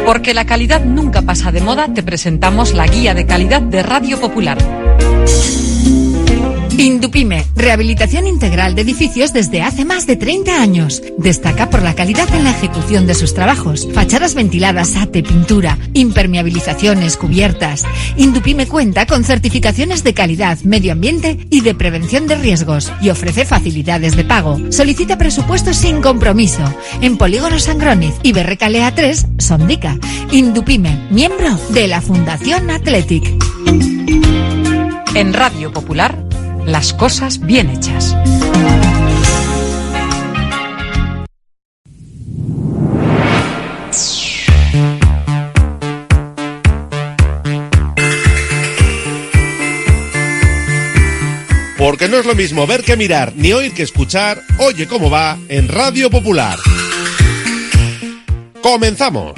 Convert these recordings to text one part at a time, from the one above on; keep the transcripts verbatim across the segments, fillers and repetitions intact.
Porque la calidad nunca pasa de moda, te presentamos la guía de calidad de Radio Popular. Indupime, rehabilitación integral de edificios desde hace más de treinta años. Destaca por la calidad en la ejecución de sus trabajos. Fachadas ventiladas, ate, pintura, impermeabilizaciones, cubiertas. Indupime cuenta con certificaciones de calidad, medio ambiente y de prevención de riesgos y ofrece facilidades de pago. Solicita presupuestos sin compromiso en Polígono Sangroniz y Berrecalea tres, Sondica. Indupime, miembro de la Fundación Athletic. En Radio Popular, las cosas bien hechas. Porque no es lo mismo ver que mirar, ni oír que escuchar. Oye cómo va en Radio Popular. ¡Comenzamos!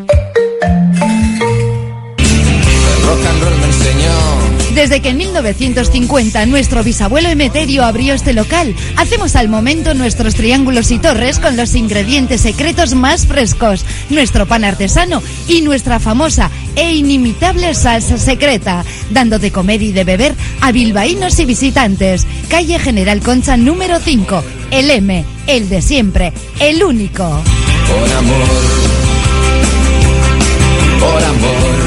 El rock and roll me enseñó. Desde que en mil novecientos cincuenta nuestro bisabuelo Emeterio abrió este local, hacemos al momento nuestros triángulos y torres con los ingredientes secretos más frescos, nuestro pan artesano y nuestra famosa e inimitable salsa secreta, dando de comer y de beber a bilbaínos y visitantes. Calle General Concha número cinco, el M, el de siempre, el único. Por amor, por amor.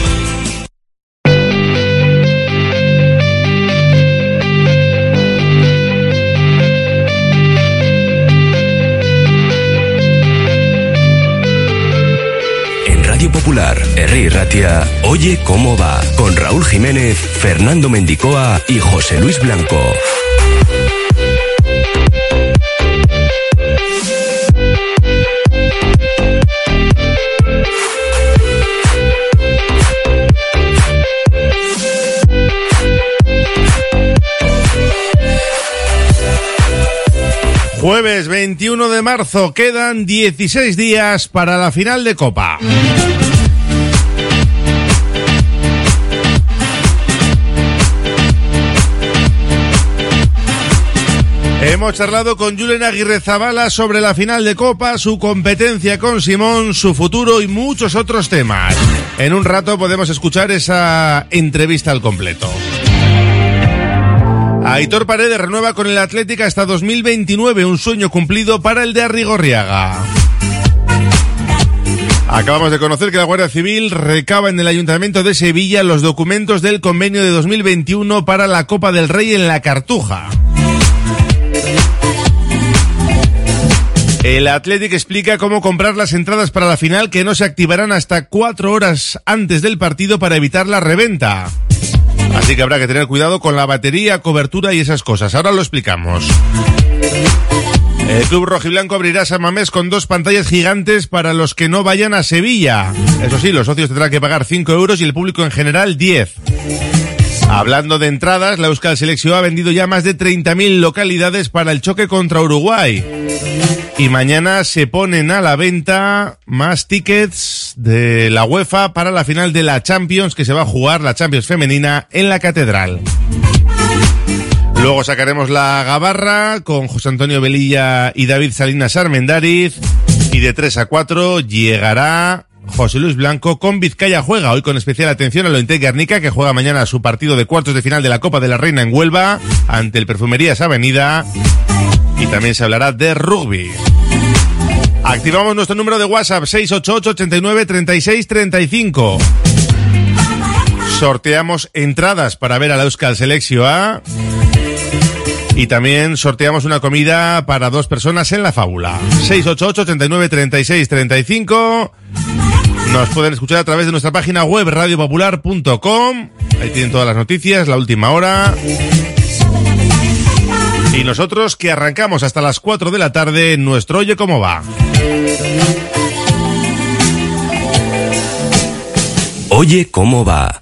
Radio Popular, Herri Ratia, Oye cómo va, con Raúl Jiménez, Fernando Mendicoa y José Luis Blanco. Jueves veintiuno de marzo, quedan dieciséis días para la final de Copa. Hemos charlado con Julen Aguirrezabala sobre la final de Copa, su competencia con Simón, su futuro y muchos otros temas. En un rato podemos escuchar esa entrevista al completo. Aitor Paredes renueva con el Athletic hasta dos mil veintinueve, un sueño cumplido para el de Arrigorriaga. Acabamos de conocer que la Guardia Civil recaba en el Ayuntamiento de Sevilla los documentos del convenio de dos mil veintiuno para la Copa del Rey en la Cartuja. El Athletic explica cómo comprar las entradas para la final, que no se activarán hasta cuatro horas antes del partido para evitar la reventa. Así que habrá que tener cuidado con la batería, cobertura y esas cosas. Ahora lo explicamos. El club rojiblanco abrirá San Mamés con dos pantallas gigantes para los que no vayan a Sevilla. Eso sí, los socios tendrán que pagar cinco euros y el público en general diez. Hablando de entradas, la Euskal Selección ha vendido ya más de treinta mil localidades para el choque contra Uruguay. Y mañana se ponen a la venta más tickets de la UEFA para la final de la Champions, que se va a jugar, la Champions femenina, en la Catedral. Luego sacaremos la gabarra con José Antonio Velilla y David Salinas Armendáriz. Y de tres a cuatro llegará José Luis Blanco con Vizcaya Juega, hoy con especial atención a Lointec Guernica, que juega mañana su partido de cuartos de final de la Copa de la Reina en Huelva, ante el Perfumerías Avenida. Y también se hablará de rugby. Activamos nuestro número de WhatsApp seis ocho ocho, ochenta y nueve, treinta y seis, treinta y cinco. Sorteamos entradas para ver a la Euskal Selección A. Y también sorteamos una comida para dos personas en La Fábula. seis ocho ocho, ochenta y nueve, treinta y seis, treinta y cinco. Nos pueden escuchar a través de nuestra página web radio popular punto com. Ahí tienen todas las noticias, la última hora. Y nosotros que arrancamos hasta las cuatro de la tarde en nuestro Oye cómo va. Oye cómo va.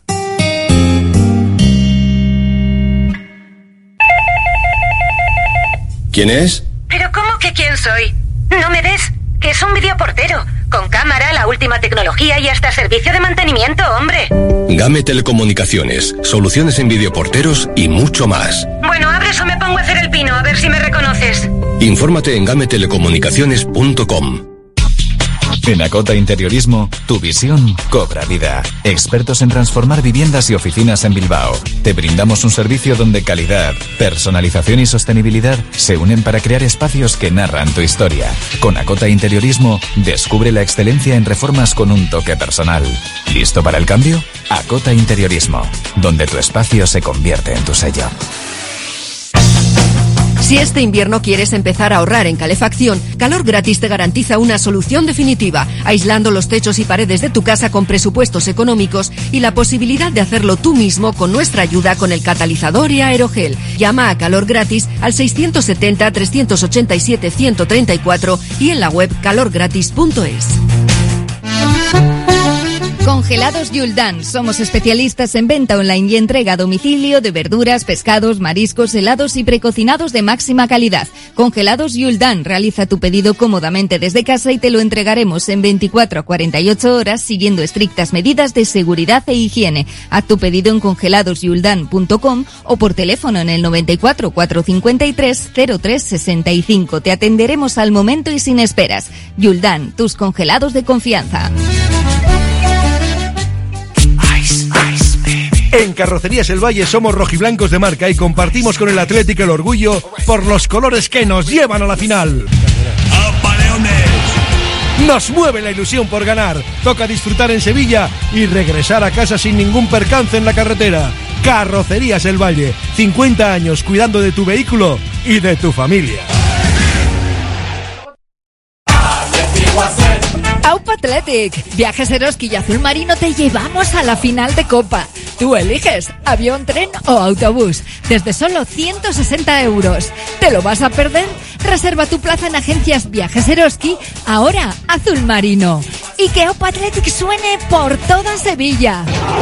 ¿Quién es? ¿Pero cómo que quién soy? ¿No me ves? Que es un videoportero. Con cámara, la última tecnología y hasta servicio de mantenimiento, hombre. Game Telecomunicaciones, soluciones en videoporteros y mucho más. Bueno, abres o me pongo a hacer el pino, a ver si me reconoces. Infórmate en game telecomunicaciones punto com. En Acota Interiorismo, tu visión cobra vida. Expertos en transformar viviendas y oficinas en Bilbao. Te brindamos un servicio donde calidad, personalización y sostenibilidad se unen para crear espacios que narran tu historia. Con Acota Interiorismo, descubre la excelencia en reformas con un toque personal. ¿Listo para el cambio? Acota Interiorismo, donde tu espacio se convierte en tu sello. Si este invierno quieres empezar a ahorrar en calefacción, Calor Gratis te garantiza una solución definitiva, aislando los techos y paredes de tu casa con presupuestos económicos y la posibilidad de hacerlo tú mismo con nuestra ayuda con el catalizador y aerogel. Llama a Calor Gratis al seiscientos setenta, trescientos ochenta y siete, ciento treinta y cuatro y en la web calor gratis punto es. Congelados Yuldan. Somos especialistas en venta online y entrega a domicilio de verduras, pescados, mariscos, helados y precocinados de máxima calidad. Congelados Yuldan. Realiza tu pedido cómodamente desde casa y te lo entregaremos en veinticuatro a cuarenta y ocho horas siguiendo estrictas medidas de seguridad e higiene. Haz tu pedido en congelados yuldan punto com o por teléfono en el noventa y cuatro, cuatrocientos cincuenta y tres, cero tres sesenta y cinco. Te atenderemos al momento y sin esperas. Yuldan, tus congelados de confianza. En Carrocerías El Valle somos rojiblancos de marca y compartimos con el Atlético el orgullo por los colores que nos llevan a la final. Nos mueve la ilusión por ganar. Toca disfrutar en Sevilla y regresar a casa sin ningún percance en la carretera. Carrocerías El Valle, cincuenta años cuidando de tu vehículo y de tu familia. Aupa Athletic. Viajes Eroski y Azul Marino te llevamos a la final de Copa. Tú eliges avión, tren o autobús. Desde solo ciento sesenta euros. ¿Te lo vas a perder? Reserva tu plaza en agencias Viajes Eroski, ahora Azul Marino. Y que Aupa Athletic suene por toda Sevilla.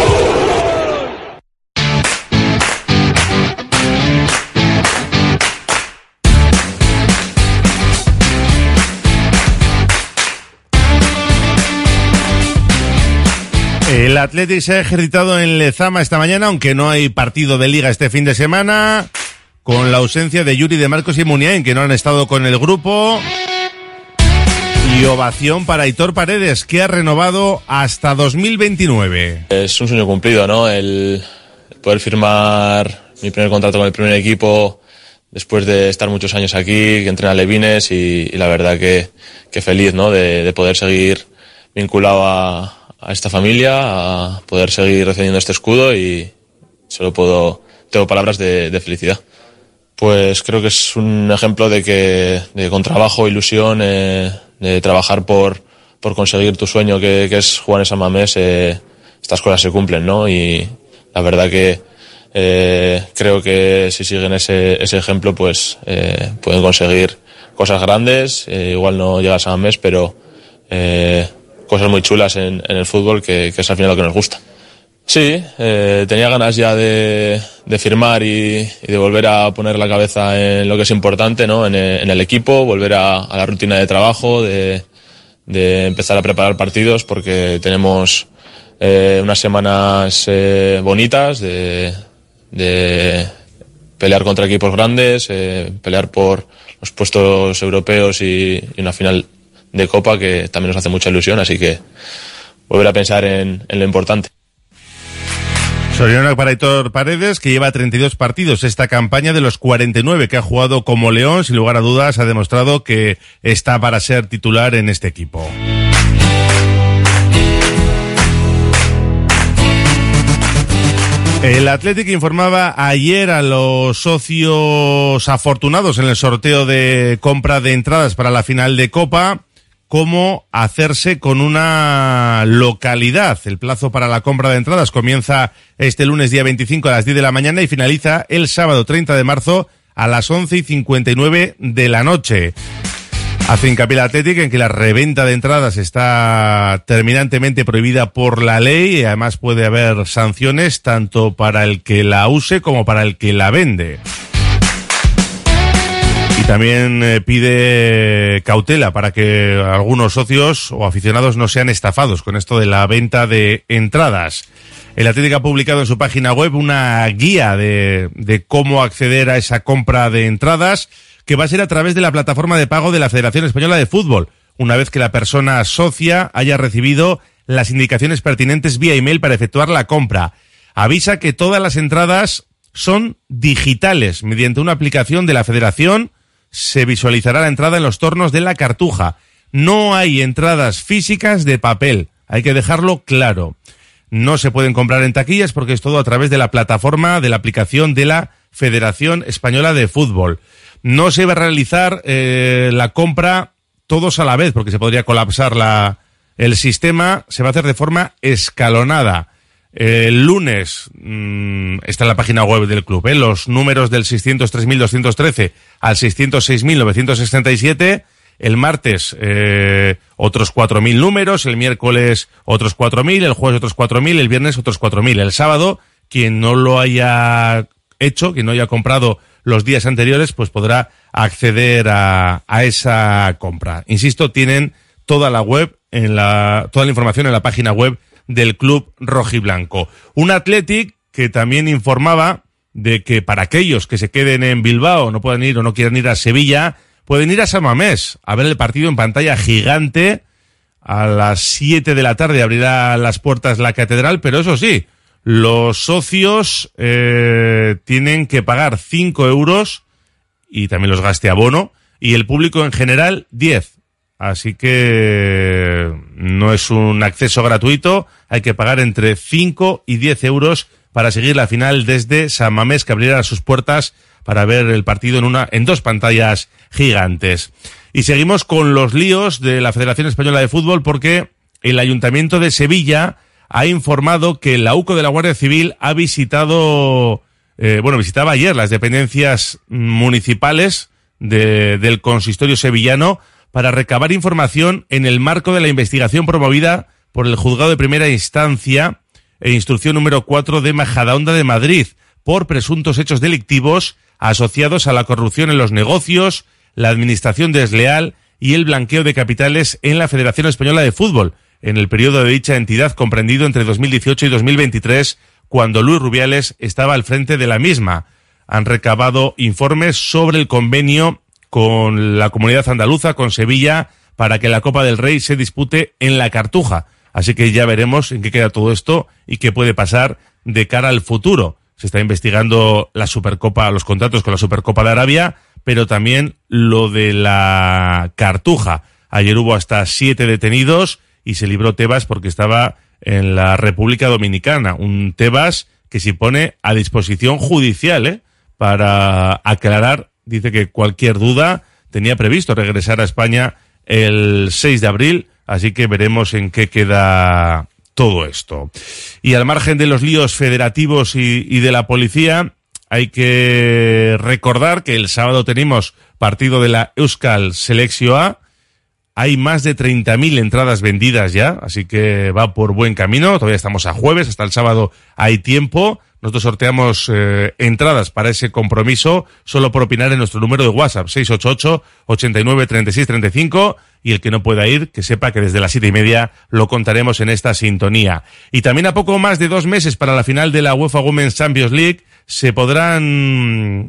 El Athletic se ha ejercitado en Lezama esta mañana, aunque no hay partido de Liga este fin de semana, con la ausencia de Yuri, de Marcos y Muniain, que no han estado con el grupo. Y ovación para Aitor Paredes, que ha renovado hasta dos mil veintinueve. Es un sueño cumplido, ¿no? El poder firmar mi primer contrato con el primer equipo después de estar muchos años aquí, que entrena Levines y, y la verdad que, que feliz, ¿no? De, de poder seguir vinculado a a esta familia, a poder seguir recibiendo este escudo y solo puedo, tengo palabras de, de felicidad. Pues creo que es un ejemplo de que, de con trabajo, ilusión, eh, de trabajar por, por conseguir tu sueño que, que es jugar en San Mamés, eh, estas cosas se cumplen, ¿no? Y la verdad que eh, creo que si siguen ese, ese ejemplo, pues eh, pueden conseguir cosas grandes, eh, igual no llega a San Mamés, pero eh, cosas muy chulas en, en el fútbol, que, que es al final lo que nos gusta. Sí, eh, tenía ganas ya de, de firmar y, y de volver a poner la cabeza en lo que es importante, ¿no? En, en el equipo, volver a, a la rutina de trabajo, de, de empezar a preparar partidos, porque tenemos eh, unas semanas eh, bonitas de, de pelear contra equipos grandes, eh, pelear por los puestos europeos y, y una final de Copa que también nos hace mucha ilusión, así que volver a pensar en, en lo importante. Sorionak para Aitor Paredes, que lleva treinta y dos partidos esta campaña de los cuarenta y nueve que ha jugado como León. Sin lugar a dudas ha demostrado que está para ser titular en este equipo. El Athletic informaba ayer a los socios afortunados en el sorteo de compra de entradas para la final de Copa cómo hacerse con una localidad. El plazo para la compra de entradas comienza este lunes día veinticinco a las diez de la mañana y finaliza el sábado treinta de marzo a las once y cincuenta y nueve de la noche. Hace hincapié el Athletic en que la reventa de entradas está terminantemente prohibida por la ley y además puede haber sanciones tanto para el que la use como para el que la vende. Y también eh, pide cautela para que algunos socios o aficionados no sean estafados con esto de la venta de entradas. El Athletic ha publicado en su página web una guía de, de cómo acceder a esa compra de entradas, que va a ser a través de la plataforma de pago de la Federación Española de Fútbol. una vez que la persona socia haya recibido las indicaciones pertinentes vía email para efectuar la compra. Avisa que todas las entradas son digitales. Mediante una aplicación de la Federación se visualizará la entrada en los tornos de la Cartuja. No hay entradas físicas de papel. Hay que dejarlo claro. No se pueden comprar en taquillas porque es todo a través de la plataforma de la aplicación de la Federación Española de Fútbol. No se va a realizar eh, la compra todos a la vez porque se podría colapsar la, el sistema. Se va a hacer de forma escalonada. El lunes mmm, está en la página web del club, ¿eh? Los números del seiscientos tres mil doscientos trece al seiscientos seis mil novecientos sesenta y siete. El martes eh, otros cuatro mil números, el miércoles otros cuatro mil, el jueves otros cuatro mil, el viernes otros cuatro mil. El sábado, quien no lo haya hecho, quien no haya comprado los días anteriores, pues podrá acceder a, a esa compra. Insisto, tienen toda la web, en la, toda la información en la página web del club rojiblanco. Un Athletic que también informaba de que para aquellos que se queden en Bilbao, no puedan ir o no quieran ir a Sevilla, pueden ir a San Mamés a ver el partido en pantalla gigante. A las siete de la tarde abrirá las puertas la catedral, pero eso sí, los socios eh, tienen que pagar cinco euros y también los gaste abono, y el público en general diez. Así que no es un acceso gratuito, hay que pagar entre cinco y diez euros para seguir la final desde San Mamés, que abrirá sus puertas para ver el partido en una, en dos pantallas gigantes. Y seguimos con los líos de la Federación Española de Fútbol porque el Ayuntamiento de Sevilla ha informado que la U C O de la Guardia Civil ha visitado, eh, bueno, visitaba ayer las dependencias municipales de, del consistorio sevillano para recabar información en el marco de la investigación promovida por el Juzgado de Primera Instancia e Instrucción número cuatro de Majadahonda de Madrid por presuntos hechos delictivos asociados a la corrupción en los negocios, la administración desleal y el blanqueo de capitales en la Federación Española de Fútbol, en el periodo de dicha entidad comprendido entre dos mil dieciocho y dos mil veintitrés, cuando Luis Rubiales estaba al frente de la misma. Han recabado informes sobre el convenio con la Comunidad Andaluza, con Sevilla, para que la Copa del Rey se dispute en la Cartuja. Así que ya veremos en qué queda todo esto y qué puede pasar de cara al futuro. Se está investigando la Supercopa, los contratos con la Supercopa de Arabia, pero también lo de la Cartuja. Ayer hubo hasta siete detenidos y se libró Tebas porque estaba en la República Dominicana. Un Tebas que se pone a disposición judicial, ¿eh? Para aclarar. Dice que cualquier duda, tenía previsto regresar a España el seis de abril, así que veremos en qué queda todo esto. Y al margen de los líos federativos y, y de la policía, hay que recordar que el sábado tenemos partido de la Euskal Selekzio A. Hay más de treinta mil entradas vendidas ya, así que va por buen camino. Todavía estamos a jueves, hasta el sábado hay tiempo. Nosotros sorteamos eh, entradas para ese compromiso solo por opinar en nuestro número de WhatsApp, seis ocho ocho, ochenta y nueve, treinta y seis, treinta y cinco, y el que no pueda ir, que sepa que desde las siete y media lo contaremos en esta sintonía. Y también a poco más de dos meses para la final de la UEFA Women's Champions League se podrán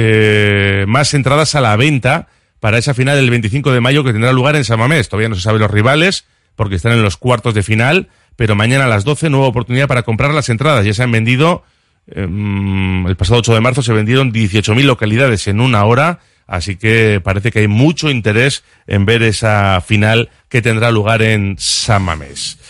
eh, más entradas a la venta para esa final del veinticinco de mayo que tendrá lugar en San Mamés. Todavía no se saben los rivales porque están en los cuartos de final, pero mañana a las doce nueva oportunidad para comprar las entradas. Ya se han vendido, eh, el pasado ocho de marzo se vendieron dieciocho mil localidades en una hora, así que parece que hay mucho interés en ver esa final que tendrá lugar en San Mamés.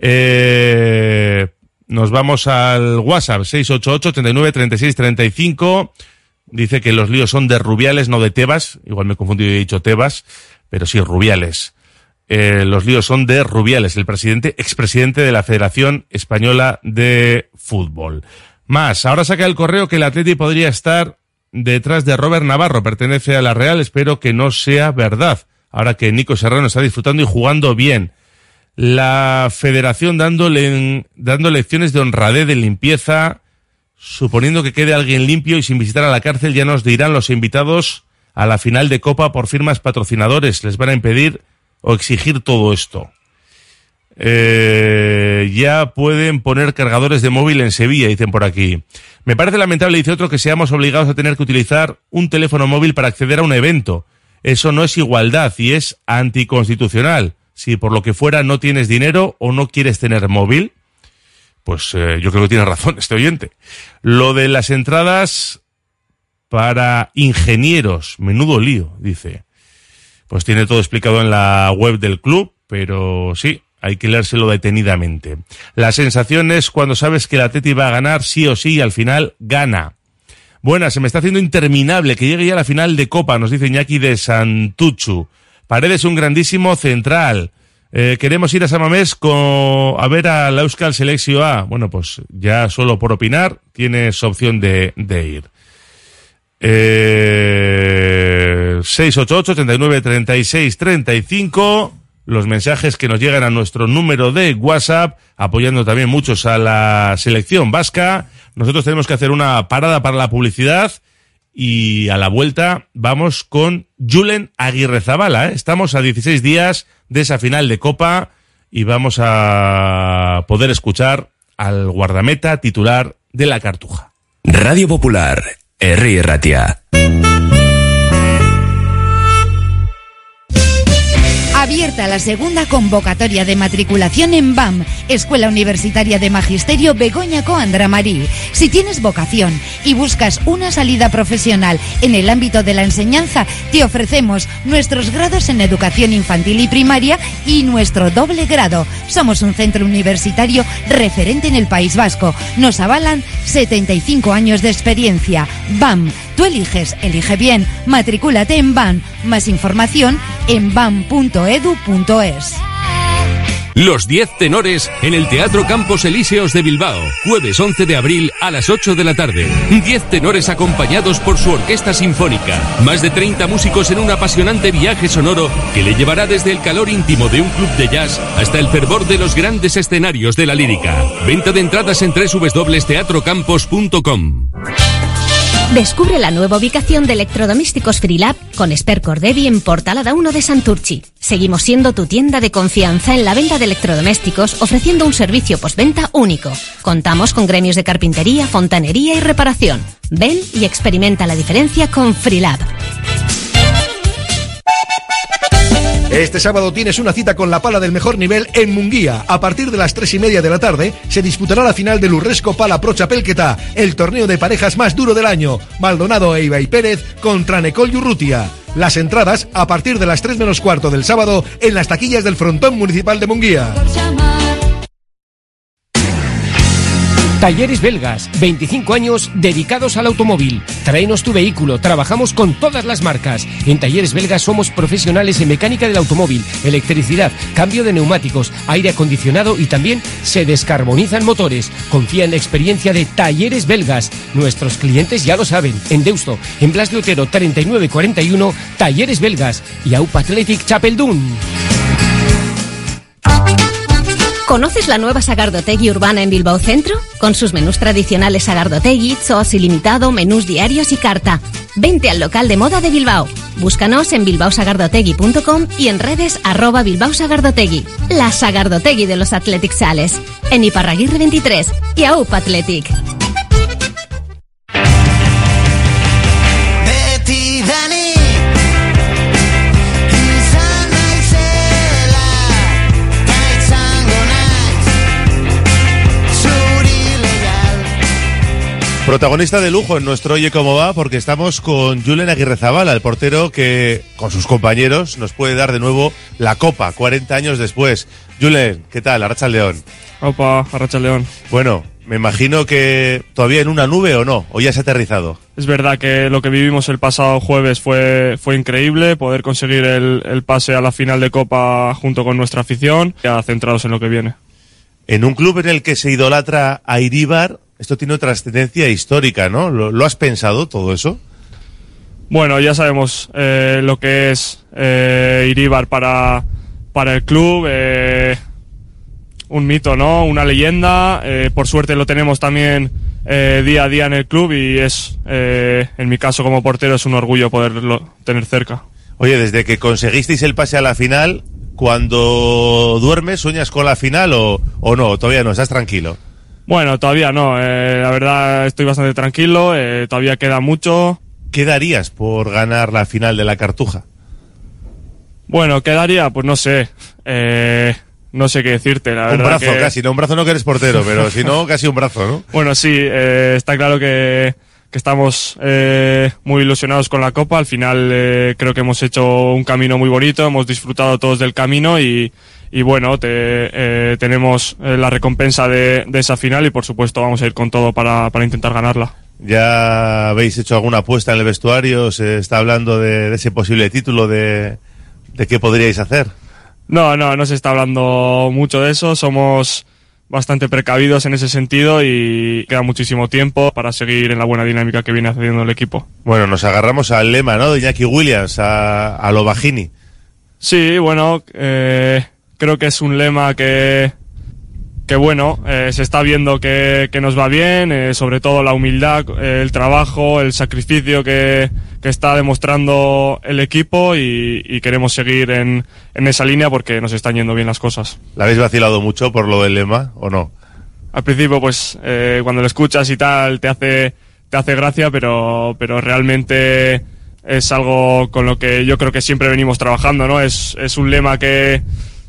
Eh, nos vamos al WhatsApp, seis ocho ocho, ochenta y nueve, treinta y seis, treinta y cinco. Dice que los líos son de Rubiales, no de Tebas. Igual me he confundido y he dicho Tebas, pero sí Rubiales. Eh, los líos son de Rubiales, el presidente, expresidente de la Federación Española de Fútbol. Más, ahora saca el correo que el Atleti podría estar detrás de Robert Navarro, pertenece a la Real, espero que no sea verdad, ahora que Nico Serrano está disfrutando y jugando bien. La Federación dándole, dando lecciones de honradez, de limpieza, suponiendo que quede alguien limpio y sin visitar a la cárcel, ya nos dirán los invitados a la final de Copa por firmas patrocinadores. Les van a impedir o exigir todo esto. Eh, ya pueden poner cargadores de móvil en Sevilla, dicen por aquí. Me parece lamentable, dice otro, que seamos obligados a tener que utilizar un teléfono móvil para acceder a un evento. Eso no es igualdad y es anticonstitucional. Si por lo que fuera no tienes dinero o no quieres tener móvil, pues eh, yo creo que tiene razón este oyente. Lo de las entradas para ingenieros, menudo lío, dice. Pues tiene todo explicado en la web del club, pero sí, hay que leérselo detenidamente. La sensación es cuando sabes que el Atleti va a ganar, sí o sí, y al final gana. Buena, se me está haciendo interminable que llegue ya la final de Copa, nos dice Iñaki de Santuchu. Paredes un grandísimo central. Eh, queremos ir a San Mamés con, a ver a la Euskal Selección A. Bueno, pues ya solo por opinar tienes opción de, de ir. Eh, seis ocho ocho, treinta y nueve, treinta y seis, treinta y cinco. Los mensajes que nos llegan a nuestro número de WhatsApp, apoyando también muchos a la selección vasca. Nosotros tenemos que hacer una parada para la publicidad y a la vuelta vamos con Julen Aguirrezabala, ¿eh? Estamos a dieciséis días de esa final de Copa y vamos a poder escuchar al guardameta titular de la Cartuja. Radio Popular, Herri Ratia. Abierta la segunda convocatoria de matriculación en B A M, Escuela Universitaria de Magisterio Begoña Coandra Marí. Si tienes vocación y buscas una salida profesional en el ámbito de la enseñanza, te ofrecemos nuestros grados en educación infantil y primaria y nuestro doble grado. Somos un centro universitario referente en el País Vasco. Nos avalan setenta y cinco años de experiencia. B A M. Tú eliges, elige bien. Matricúlate en B A M. Más información en bam punto edu punto es. Los diez tenores en el Teatro Campos Elíseos de Bilbao, jueves once de abril a las ocho de la tarde. diez tenores acompañados por su orquesta sinfónica. Más de treinta músicos en un apasionante viaje sonoro que le llevará desde el calor íntimo de un club de jazz hasta el fervor de los grandes escenarios de la lírica. Venta de entradas en doble u doble u doble u punto teatro campos punto com. Descubre la nueva ubicación de Electrodomésticos Freelab con Esper Cordevi en Portalada uno de Santurchi. Seguimos siendo tu tienda de confianza en la venta de electrodomésticos, ofreciendo un servicio postventa único. Contamos con gremios de carpintería, fontanería y reparación. Ven y experimenta la diferencia con Freelab. Este sábado tienes una cita con la pala del mejor nivel en Munguía. A partir de las tres y media de la tarde se disputará la final del Urresco Pala Pro Chapelketa, el torneo de parejas más duro del año. Maldonado e Ibai Pérez contra Necol y Urrutia. Las entradas a partir de las tres menos cuarto del sábado en las taquillas del Frontón Municipal de Munguía. Talleres Belgas, veinticinco años dedicados al automóvil. Tráenos tu vehículo, trabajamos con todas las marcas. En Talleres Belgas somos profesionales en mecánica del automóvil, electricidad, cambio de neumáticos, aire acondicionado y también se descarbonizan motores. Confía en la experiencia de Talleres Belgas. Nuestros clientes ya lo saben. En Deusto, en Blas de Otero treinta y nueve cuarenta y uno, Talleres Belgas y A U P Athletic Chapeldún. ¿Conoces la nueva Sagardotegui urbana en Bilbao Centro? Con sus menús tradicionales Sagardotegui, Zoos ilimitado, menús diarios y carta. Vente al local de moda de Bilbao. Búscanos en bilbao sagardotegui punto com y en redes arroba Bilbao Sagardotegui. La Sagardotegui de los Athletic Sales. En Iparraguirre veintitrés y A U P Athletic. Protagonista de lujo en nuestro Oye Cómo Va, porque estamos con Julen Aguirrezabala, el portero que, con sus compañeros, nos puede dar de nuevo la Copa, cuarenta años después. Julen, ¿qué tal? Arratsaldeon. Opa, Arratsaldeon. Bueno, me imagino que todavía en una nube o no, o ya se ha aterrizado. Es verdad que lo que vivimos el pasado jueves fue, fue increíble, poder conseguir el, el pase a la final de Copa junto con nuestra afición, ya centrados en lo que viene. En un club en el que se idolatra a Iríbar, esto tiene trascendencia histórica, ¿no? ¿Lo, ¿Lo has pensado todo eso? Bueno, ya sabemos eh, lo que es eh, Iríbar para, para el club, eh, un mito, ¿no? Una leyenda, eh, por suerte lo tenemos también eh, día a día en el club y es, eh, en mi caso como portero, es un orgullo poderlo tener cerca. Oye, desde que conseguisteis el pase a la final, cuando duermes, ¿sueñas con la final o, o no? ¿Todavía no? ¿Estás tranquilo? Bueno, todavía no, eh, la verdad estoy bastante tranquilo, eh, todavía queda mucho. ¿Qué darías por ganar la final de la Cartuja? Bueno, quedaría, pues no sé, eh, no sé qué decirte, la un verdad brazo que... casi, no un brazo no que eres portero, pero si no, casi un brazo, ¿no? Bueno, sí, eh, está claro que, que estamos eh, muy ilusionados con la Copa. Al final eh, creo que hemos hecho un camino muy bonito, hemos disfrutado todos del camino y, y bueno, te, eh, tenemos eh, la recompensa de, de esa final y por supuesto vamos a ir con todo para, para intentar ganarla. ¿Ya habéis hecho alguna apuesta en el vestuario? ¿Se está hablando de, de ese posible título, de, de qué podríais hacer? No, no, no se está hablando mucho de eso. Somos bastante precavidos en ese sentido y queda muchísimo tiempo para seguir en la buena dinámica que viene haciendo el equipo. Bueno, nos agarramos al lema, ¿no? De Iñaki Williams, a, a lo Bajini. Sí, bueno, eh, creo que es un lema que, que bueno, eh, se está viendo que, que nos va bien, eh, sobre todo la humildad, eh, el trabajo, el sacrificio que, que está demostrando el equipo y, y queremos seguir en, en esa línea porque nos están yendo bien las cosas. ¿La habéis vacilado mucho por lo del lema o no? Al principio, pues, eh, cuando lo escuchas y tal, te hace, te hace gracia, pero, pero realmente es algo con lo que yo creo que siempre venimos trabajando, ¿no? Es, es un lema que,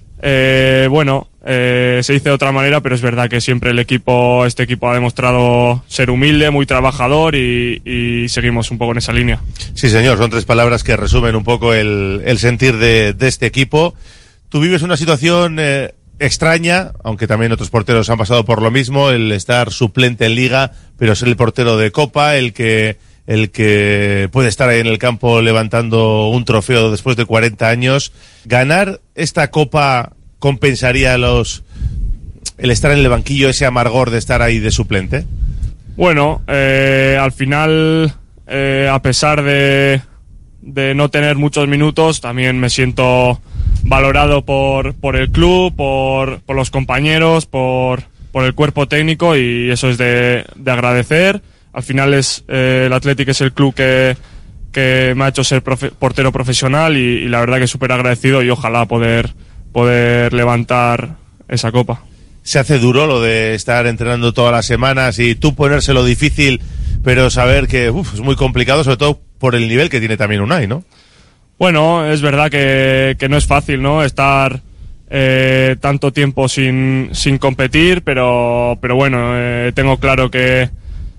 eh, bueno, eh, se dice de otra manera, pero es verdad que siempre el equipo, este equipo ha demostrado ser humilde, muy trabajador y, y seguimos un poco en esa línea. Sí, señor, son tres palabras que resumen un poco el, el sentir de, de este equipo. Tú vives una situación eh, extraña, aunque también otros porteros han pasado por lo mismo, el estar suplente en Liga, pero ser el portero de Copa, el que el que puede estar ahí en el campo levantando un trofeo después de cuarenta años. ¿Ganar esta Copa compensaría los el estar en el banquillo, ese amargor de estar ahí de suplente? Bueno, eh, al final, eh, a pesar de, de no tener muchos minutos, también me siento valorado por, por el club, por, por los compañeros, por, por el cuerpo técnico y eso es de, de agradecer. Al final es eh, el Athletic es el club que, que me ha hecho ser profe- portero profesional y, y la verdad que súper agradecido y ojalá poder, poder levantar esa copa. Se hace duro lo de estar entrenando todas las semanas y tú ponérselo difícil, pero saber que uf, es muy complicado, sobre todo por el nivel que tiene también Unai, ¿no? Bueno, es verdad que, que no es fácil, ¿no? Estar eh, tanto tiempo sin, sin competir, pero, pero bueno, eh, tengo claro que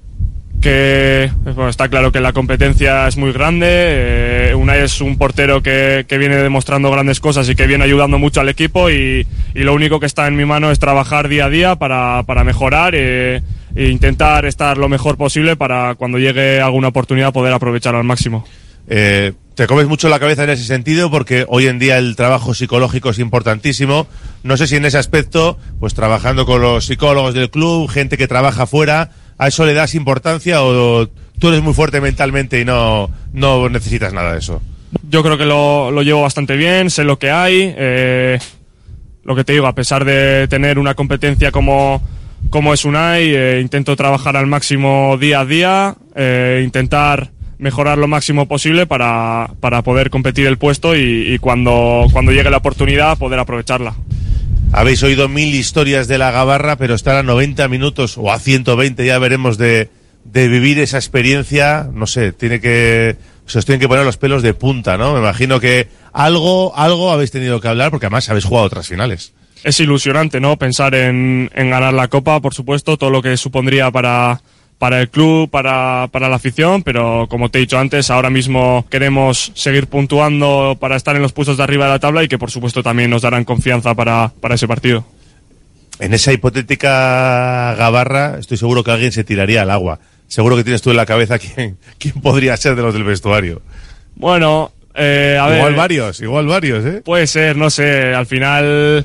que bueno, está claro que la competencia es muy grande. eh, Unai es un portero que, que viene demostrando grandes cosas y que viene ayudando mucho al equipo y, y lo único que está en mi mano es trabajar día a día para, para mejorar eh, e intentar estar lo mejor posible para cuando llegue alguna oportunidad poder aprovechar al máximo. Eh, te comes mucho la cabeza en ese sentido porque hoy en día el trabajo psicológico es importantísimo. No sé si en ese aspecto, pues trabajando con los psicólogos del club, gente que trabaja fuera, ¿a eso le das importancia o tú eres muy fuerte mentalmente y no, no necesitas nada de eso? Yo creo que lo, lo llevo bastante bien, sé lo que hay. Eh, lo que te digo, a pesar de tener una competencia como, como es Unai, eh, intento trabajar al máximo día a día, eh, intentar mejorar lo máximo posible para, para poder competir el puesto y, y cuando, cuando llegue la oportunidad poder aprovecharla. Habéis oído mil historias de la Gabarra, pero estar a noventa minutos o a ciento veinte, ya veremos, de, de vivir esa experiencia, no sé, tiene que, se os tienen que poner los pelos de punta, ¿no? Me imagino que algo, algo habéis tenido que hablar, porque además habéis jugado otras finales. Es ilusionante, ¿no? Pensar en, en ganar la Copa, por supuesto, todo lo que supondría para, para el club, para, para la afición, pero como te he dicho antes, ahora mismo queremos seguir puntuando para estar en los puestos de arriba de la tabla y que por supuesto también nos darán confianza para, para ese partido. En esa hipotética Gabarra, estoy seguro que alguien se tiraría al agua. Seguro que tienes tú en la cabeza quién, quién podría ser de los del vestuario. Bueno, eh, a igual ver... Igual varios, igual varios, ¿eh? Puede ser, no sé, al final...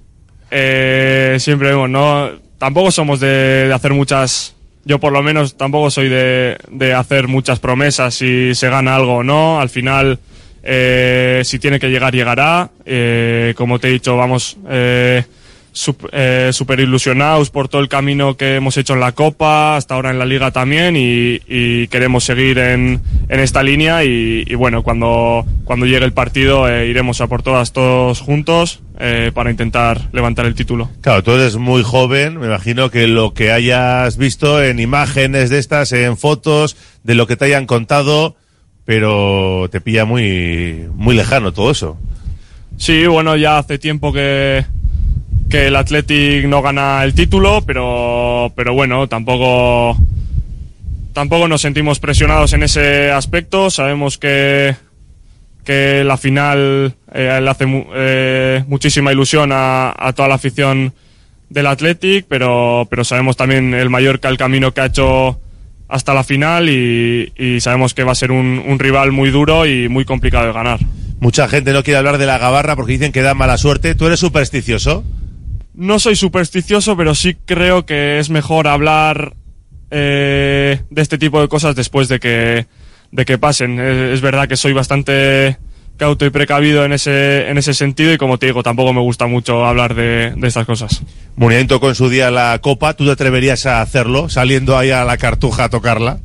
Eh, siempre vemos, ¿no? Tampoco somos de, de hacer muchas... Yo por lo menos tampoco soy de, de hacer muchas promesas si se gana algo o no. Al final, eh, si tiene que llegar, llegará. Eh, como te he dicho, vamos eh, super, eh, super ilusionados por todo el camino que hemos hecho en la Copa, hasta ahora en la Liga también, y, y queremos seguir en, en esta línea. Y, y bueno, cuando, cuando llegue el partido eh, iremos a por todas, todos juntos. Eh, para intentar levantar el título. Claro, tú eres muy joven, me imagino que lo que hayas visto en imágenes de estas, en fotos, de lo que te hayan contado, pero te pilla muy, muy lejano todo eso. Sí, bueno, ya hace tiempo que, que el Athletic no gana el título, pero, pero bueno, tampoco, tampoco nos sentimos presionados en ese aspecto. Sabemos que, que la final eh, le hace mu eh, muchísima ilusión a, a toda la afición del Athletic, pero, pero sabemos también el Mallorca, el camino que ha hecho hasta la final, y, y sabemos que va a ser un, un rival muy duro y muy complicado de ganar. Mucha gente no quiere hablar de la gabarra porque dicen que da mala suerte. ¿Tú eres supersticioso? No soy supersticioso, pero sí creo que es mejor hablar eh, de este tipo de cosas después de que, de que pasen. Es, es verdad que soy bastante cauto y precavido en ese, en ese sentido, y como te digo, tampoco me gusta mucho hablar de, de estas cosas. Muniain tocó en su día la copa. ¿Tú te atreverías a hacerlo, saliendo ahí a la Cartuja a tocarla?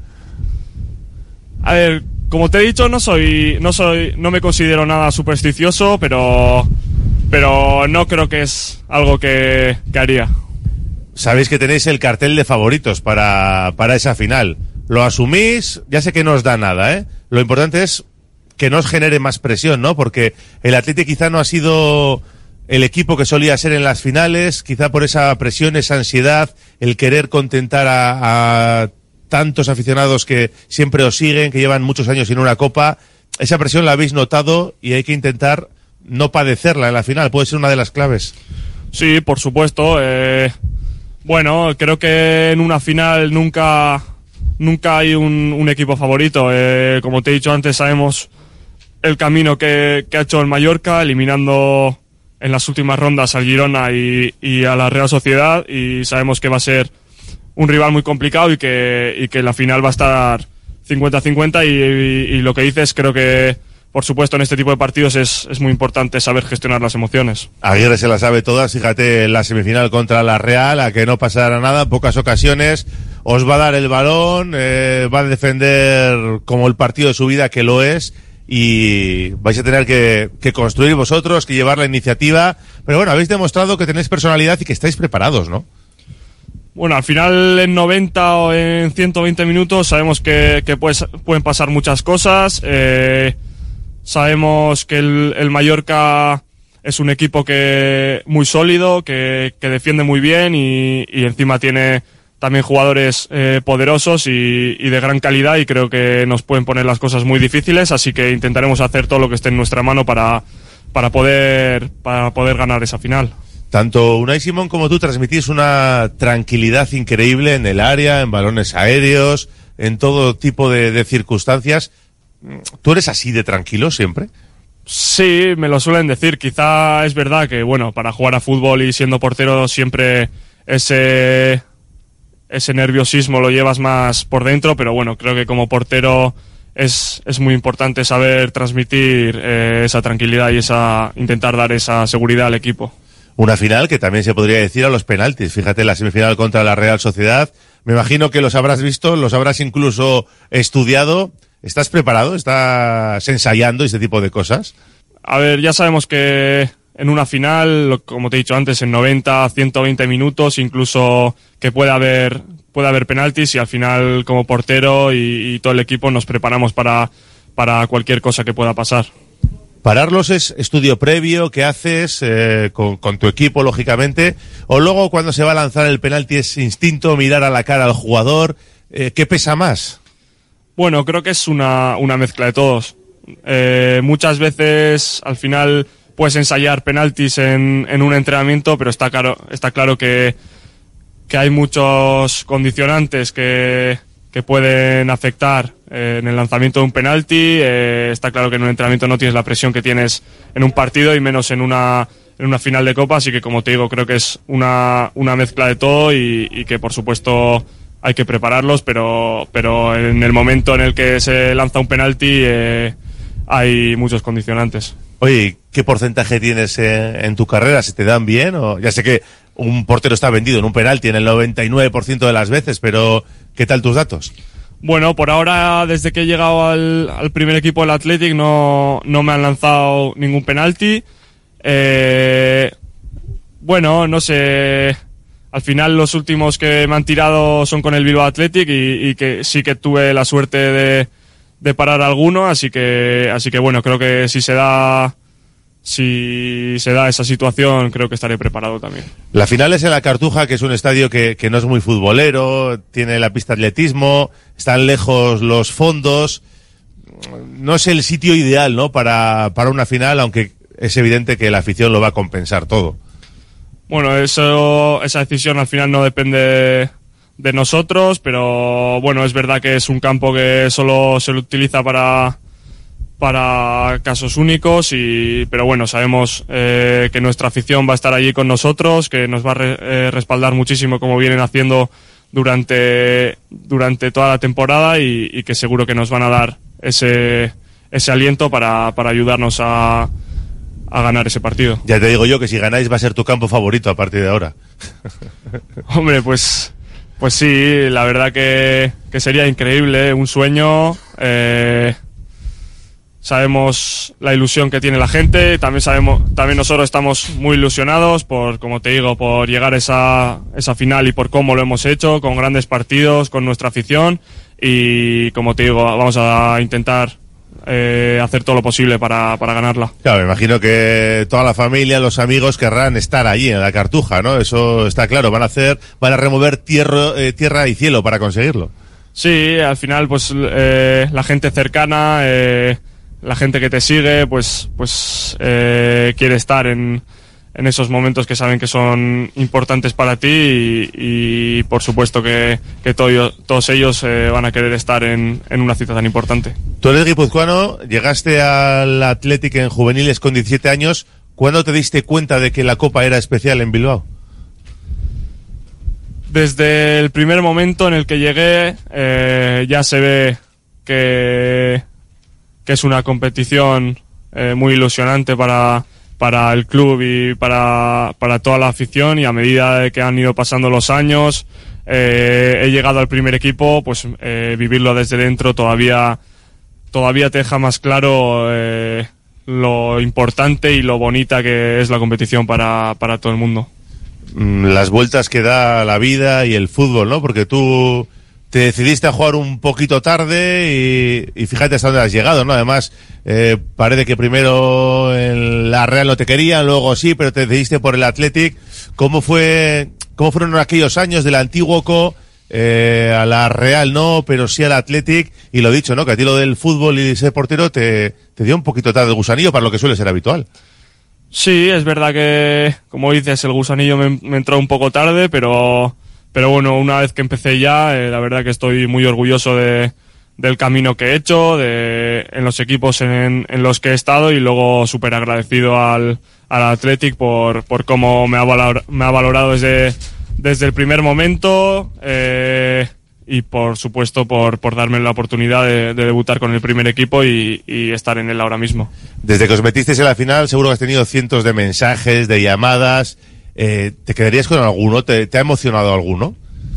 A ver, como te he dicho, no soy, no soy, no me considero nada supersticioso, pero, pero no creo que es algo que, que haría. Sabéis que tenéis el cartel de favoritos para, para esa final. Lo asumís, ya sé que no os da nada, ¿eh? Lo importante es que no os genere más presión, ¿no? Porque el Athletic quizá no ha sido el equipo que solía ser en las finales, quizá por esa presión, esa ansiedad, el querer contentar a, a tantos aficionados que siempre os siguen, que llevan muchos años sin una copa. Esa presión la habéis notado y hay que intentar no padecerla en la final. Puede ser una de las claves. Sí, por supuesto. Eh, bueno, creo que en una final nunca, nunca hay un, un equipo favorito. Eh, como te he dicho antes, sabemos el camino que, que ha hecho el Mallorca, eliminando en las últimas rondas al Girona y, y a la Real Sociedad, y sabemos que va a ser un rival muy complicado y que, y que la final va a estar cincuenta cincuenta, y, y, y lo que dices, creo que por supuesto en este tipo de partidos es, es muy importante saber gestionar las emociones. Aguirre se la sabe todas. Fíjate, en la semifinal contra la Real, a que no pasará nada, pocas ocasiones, os va a dar el balón, eh, va a defender como el partido de su vida, que lo es, y vais a tener que, que construir vosotros, que llevar la iniciativa. Pero bueno, habéis demostrado que tenéis personalidad y que estáis preparados, ¿no? Bueno, al final en noventa o en ciento veinte minutos sabemos que, que pues, pueden pasar muchas cosas. Eh, sabemos que el, el Mallorca es un equipo que muy sólido, que, que defiende muy bien, y, y encima tiene también jugadores eh, poderosos y, y de gran calidad, y creo que nos pueden poner las cosas muy difíciles, así que intentaremos hacer todo lo que esté en nuestra mano para, para, poder, para poder ganar esa final. Tanto Unai Simón como tú transmitís una tranquilidad increíble en el área, en balones aéreos, en todo tipo de, de circunstancias. ¿Tú eres así de tranquilo siempre? Sí, me lo suelen decir. Quizá es verdad que, bueno, para jugar a fútbol y siendo portero siempre ese, ese nerviosismo lo llevas más por dentro, pero bueno, creo que como portero es, es muy importante saber transmitir eh, esa tranquilidad y esa intentar dar esa seguridad al equipo. Una final que también se podría decir a los penaltis. Fíjate, la semifinal contra la Real Sociedad. Me imagino que los habrás visto, los habrás incluso estudiado. ¿Estás preparado? ¿Estás ensayando este tipo de cosas? A ver, ya sabemos que en una final, como te he dicho antes, en noventa, ciento veinte minutos, incluso que puede haber, puede haber penaltis, y al final como portero y, y todo el equipo nos preparamos para, para cualquier cosa que pueda pasar. ¿Pararlos es estudio previo que haces eh, con, con tu equipo, lógicamente? ¿O luego cuando se va a lanzar el penalti es instinto mirar a la cara al jugador? Eh, ¿Qué pesa más? Bueno, creo que es una, una mezcla de todos. Eh, muchas veces al final puedes ensayar penaltis en, en un entrenamiento, pero está claro, está claro que, que hay muchos condicionantes que, que pueden afectar eh, en el lanzamiento de un penalti. Eh, está claro que en un entrenamiento no tienes la presión que tienes en un partido, y menos en una, en una final de Copa, así que como te digo, creo que es una, una mezcla de todo, y, y que por supuesto hay que prepararlos, pero, pero en el momento en el que se lanza un penalti eh, hay muchos condicionantes. Oye, ¿qué porcentaje tienes en, en tu carrera? ¿Se te dan bien? O, ya sé que un portero está vendido en un penalti en el noventa y nueve por ciento de las veces, pero ¿qué tal tus datos? Bueno, por ahora, desde que he llegado al, al primer equipo del Athletic, no, no me han lanzado ningún penalti. Eh, bueno, no sé. Al final los últimos que me han tirado son con el Bilbao Athletic, y, y que sí que tuve la suerte de, de parar alguno, así que así que bueno, creo que si se da si se da esa situación, creo que estaré preparado también. La final es en la Cartuja, que es un estadio que, que no es muy futbolero, tiene la pista de atletismo, están lejos los fondos. No es el sitio ideal, ¿no?, para, para una final, aunque es evidente que la afición lo va a compensar todo. Bueno, eso, esa decisión al final no depende de nosotros, pero bueno, es verdad que es un campo que solo se lo utiliza para... para casos únicos, y pero bueno, sabemos eh, que nuestra afición va a estar allí con nosotros, que nos va a re, eh, respaldar muchísimo como vienen haciendo durante durante toda la temporada, y, y que seguro que nos van a dar ese ese aliento para, para ayudarnos a, a ganar ese partido. Ya te digo yo que si ganáis va a ser tu campo favorito a partir de ahora. Hombre, pues pues sí, la verdad que, que sería increíble, un sueño. eh, Sabemos la ilusión que tiene la gente, también sabemos, también nosotros estamos muy ilusionados por, como te digo, por llegar a esa, esa final y por cómo lo hemos hecho, con grandes partidos, con nuestra afición, y como te digo, vamos a intentar eh, hacer todo lo posible para, para ganarla. Claro, me imagino que toda la familia, los amigos querrán estar allí en la Cartuja, ¿no? Eso está claro, van a hacer, van a remover tierra, eh, tierra y cielo para conseguirlo. Sí, al final, pues eh, la gente cercana, eh, la gente que te sigue, pues pues eh, quiere estar en, en esos momentos que saben que son importantes para ti, y, y por supuesto que, que todo, todos ellos eh, van a querer estar en, en una cita tan importante. Tú eres guipuzcoano, llegaste al Athletic en juveniles con diecisiete años. ¿Cuándo te diste cuenta de que la Copa era especial en Bilbao? Desde el primer momento en el que llegué, eh, ya se ve que... que es una competición eh, muy ilusionante para, para el club y para, para toda la afición, y a medida de que han ido pasando los años, eh, he llegado al primer equipo, pues eh, vivirlo desde dentro todavía, todavía te deja más claro eh, lo importante y lo bonita que es la competición para, para todo el mundo. Las vueltas que da la vida y el fútbol, ¿no? Porque tú te decidiste a jugar un poquito tarde y, y fíjate hasta dónde has llegado, ¿no? Además, eh, parece que primero en la Real no te querían, luego sí, pero te decidiste por el Athletic. ¿Cómo fue, cómo fueron aquellos años del Antiguoco eh, a la Real no, pero sí al Athletic? Y lo dicho, ¿no? Que a ti lo del fútbol y ser portero te, te dio un poquito tarde el gusanillo para lo que suele ser habitual. Sí, es verdad que, como dices, el gusanillo me, me entró un poco tarde, pero... Pero bueno, una vez que empecé ya, eh, la verdad que estoy muy orgulloso de, del camino que he hecho, de, en los equipos en, en los que he estado, y luego súper agradecido al, al Athletic por, por cómo me ha valorado, me ha valorado desde, desde el primer momento, eh, y por supuesto por, por darme la oportunidad de, de debutar con el primer equipo y, y estar en él ahora mismo. Desde que os metisteis en la final, seguro que has tenido cientos de mensajes, de llamadas. Eh, ¿Te quedarías con alguno? ¿Te, te ha emocionado alguno?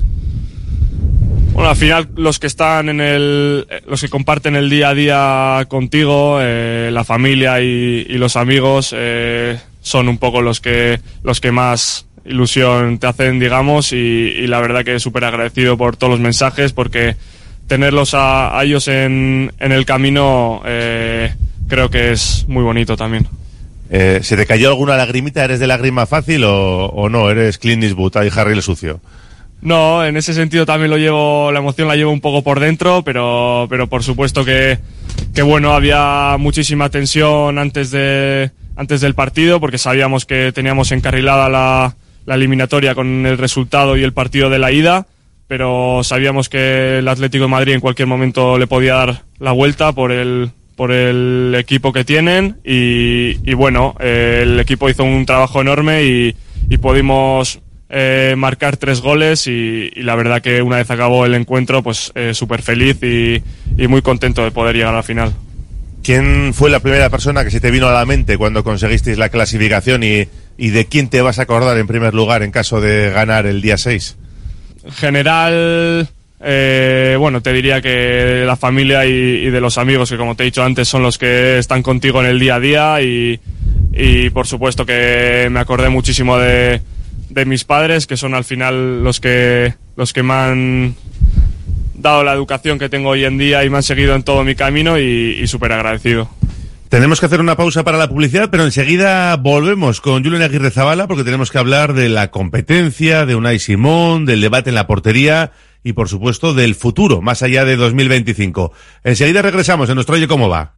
Bueno, al final los que están en el, los que comparten el día a día contigo, eh, la familia y, y los amigos, eh, son un poco los que, los que más ilusión te hacen, digamos, y, y la verdad que súper agradecido por todos los mensajes, porque tenerlos a, a ellos en, en el camino, eh, creo que es muy bonito también. Eh, ¿Se te cayó alguna lagrimita? ¿Eres de lágrima fácil o, o no? ¿Eres Clint Eastwood y Harry el sucio? No, en ese sentido también lo llevo, la emoción la llevo un poco por dentro, pero, pero por supuesto que, que bueno, había muchísima tensión antes de, antes del partido, porque sabíamos que teníamos encarrilada la, la eliminatoria con el resultado y el partido de la ida, pero sabíamos que el Atlético de Madrid en cualquier momento le podía dar la vuelta por el, por el equipo que tienen, y, y bueno, eh, el equipo hizo un trabajo enorme y, y pudimos eh, marcar tres goles, y, y la verdad que una vez acabó el encuentro, pues eh, súper feliz y, y muy contento de poder llegar a la final. ¿Quién fue la primera persona que se te vino a la mente cuando conseguisteis la clasificación, y, y de quién te vas a acordar en primer lugar en caso de ganar el día seis? En general... Eh, bueno, te diría que la familia y, y de los amigos, que como te he dicho antes son los que están contigo en el día a día, y, y por supuesto que me acordé muchísimo de, de mis padres, que son al final los que, los que me han dado la educación que tengo hoy en día y me han seguido en todo mi camino, y, y súper agradecido. Tenemos que hacer una pausa para la publicidad, pero enseguida volvemos con Julen Aguirrezabala porque tenemos que hablar de la competencia, de Unai Simón, del debate en la portería y, por supuesto, del futuro, más allá de dos mil veinticinco. Enseguida regresamos en nuestro Oye Cómo Va.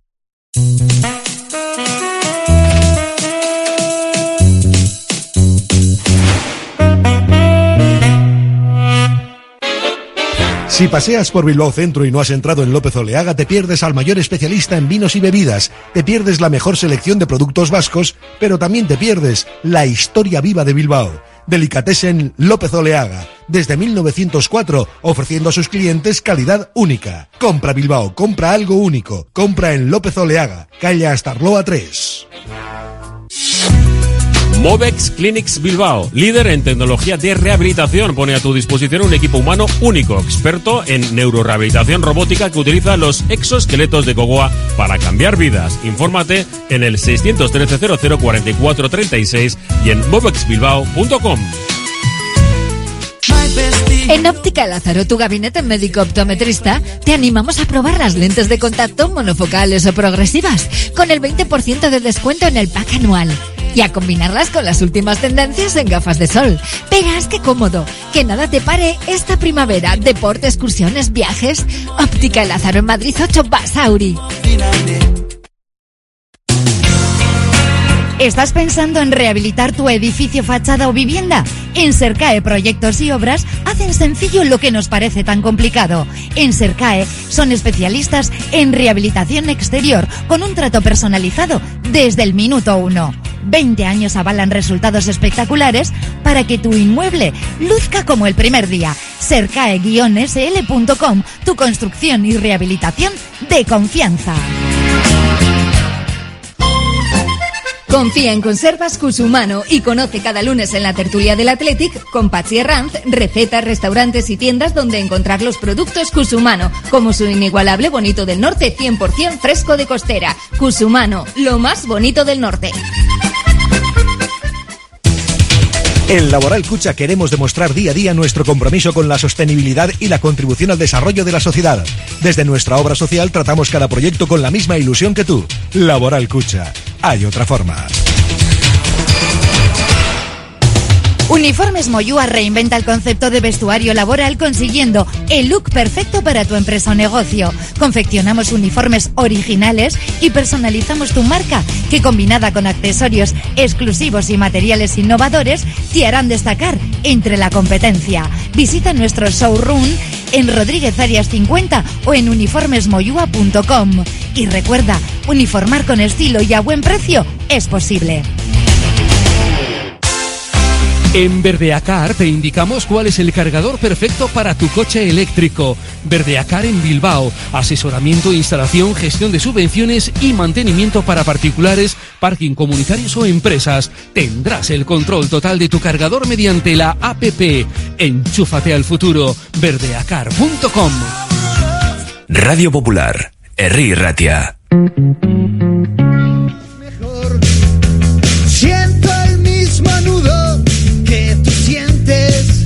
Si paseas por Bilbao Centro y no has entrado en López Oleaga, te pierdes al mayor especialista en vinos y bebidas, te pierdes la mejor selección de productos vascos, pero también te pierdes la historia viva de Bilbao. Delicatessen López Oleaga, desde mil novecientos cuatro, ofreciendo a sus clientes calidad única. Compra Bilbao, compra algo único, compra en López Oleaga, calle Astarloa tres. Movex Clinics Bilbao, líder en tecnología de rehabilitación, pone a tu disposición un equipo humano único, experto en neurorehabilitación robótica que utiliza los exoesqueletos de Gogoa para cambiar vidas. Infórmate en el seiscientos trece cero cero cuarenta y cuatro treinta y seis y en movex bilbao punto com. En Óptica Lázaro, tu gabinete médico optometrista, te animamos a probar las lentes de contacto monofocales o progresivas, con el veinte por ciento de descuento en el pack anual. Y a combinarlas con las últimas tendencias en gafas de sol. Pegas, qué cómodo. Que nada te pare esta primavera. Deporte, excursiones, viajes. Óptica Lázaro en Madrid ocho, Basauri. ¿Estás pensando en rehabilitar tu edificio, fachada o vivienda? En Sercae Proyectos y Obras hacen sencillo lo que nos parece tan complicado. En Sercae son especialistas en rehabilitación exterior con un trato personalizado desde el minuto uno. veinte años avalan resultados espectaculares para que tu inmueble luzca como el primer día. Sercae guion ese ele punto com, tu construcción y rehabilitación de confianza. Confía en Conservas Cusumano y conoce cada lunes en la tertulia del Athletic con Patxi Herranz recetas, restaurantes y tiendas donde encontrar los productos Cusumano, como su inigualable bonito del norte cien por ciento fresco de costera. Cusumano, lo más bonito del norte. En Laboral Cucha queremos demostrar día a día nuestro compromiso con la sostenibilidad y la contribución al desarrollo de la sociedad. Desde nuestra obra social tratamos cada proyecto con la misma ilusión que tú. Laboral Cucha. Hay otra forma. Uniformes Moyúa reinventa el concepto de vestuario laboral consiguiendo el look perfecto para tu empresa o negocio. Confeccionamos uniformes originales y personalizamos tu marca, que combinada con accesorios exclusivos y materiales innovadores te harán destacar entre la competencia. Visita nuestro showroom en Rodríguez Arias cincuenta o en uniformes moyúa punto com. Y recuerda, uniformar con estilo y a buen precio es posible. En Verdeacar te indicamos cuál es el cargador perfecto para tu coche eléctrico. Verdeacar en Bilbao. Asesoramiento, instalación, gestión de subvenciones y mantenimiento para particulares, parking comunitarios o empresas. Tendrás el control total de tu cargador mediante la app. Enchúfate al futuro. verdeacar punto com. Radio Popular, Herri Ratia. Siento el mismo nudo que tú sientes,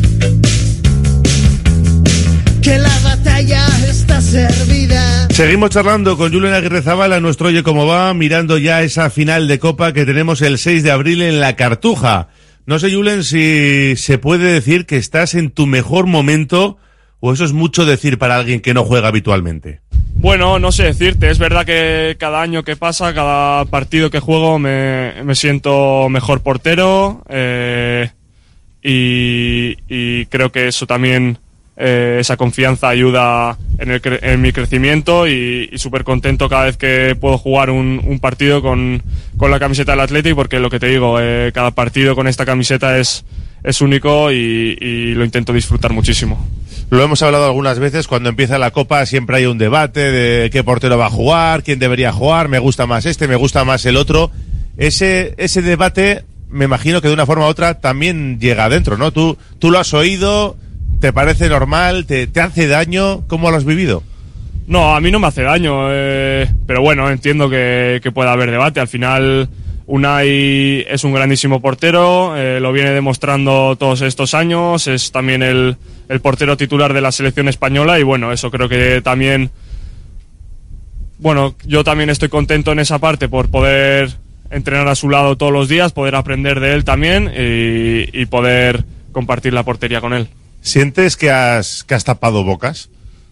que la batalla está servida. Seguimos charlando con Julen Aguirrezabala, nuestro Oye Cómo Va, mirando ya esa final de Copa que tenemos el seis de abril en la Cartuja. No sé, Julen, si se puede decir que estás en tu mejor momento, o eso es mucho decir para alguien que no juega habitualmente. Bueno, no sé decirte, es verdad que cada año que pasa, cada partido que juego me, me siento mejor portero, eh, y, y creo que eso también, eh, esa confianza ayuda en, el, en mi crecimiento y, y súper contento cada vez que puedo jugar un, un partido con, con la camiseta del Athletic, porque lo que te digo, eh, cada partido con esta camiseta es, es único y, y lo intento disfrutar muchísimo. Lo hemos hablado algunas veces, cuando empieza la Copa siempre hay un debate de qué portero va a jugar, quién debería jugar, me gusta más este, me gusta más el otro. Ese, ese debate, me imagino que de una forma u otra también llega adentro, ¿no? Tú, tú lo has oído, ¿te parece normal? ¿Te, te hace daño? ¿Cómo lo has vivido? No, a mí no me hace daño, eh, pero bueno, entiendo que, que pueda haber debate. Al final, Unai es un grandísimo portero, eh, lo viene demostrando todos estos años, es también el, el portero titular de la selección española y bueno, eso creo que también bueno, yo también estoy contento en esa parte por poder entrenar a su lado todos los días, poder aprender de él también y, y poder compartir la portería con él. ¿Sientes que has, que has tapado bocas?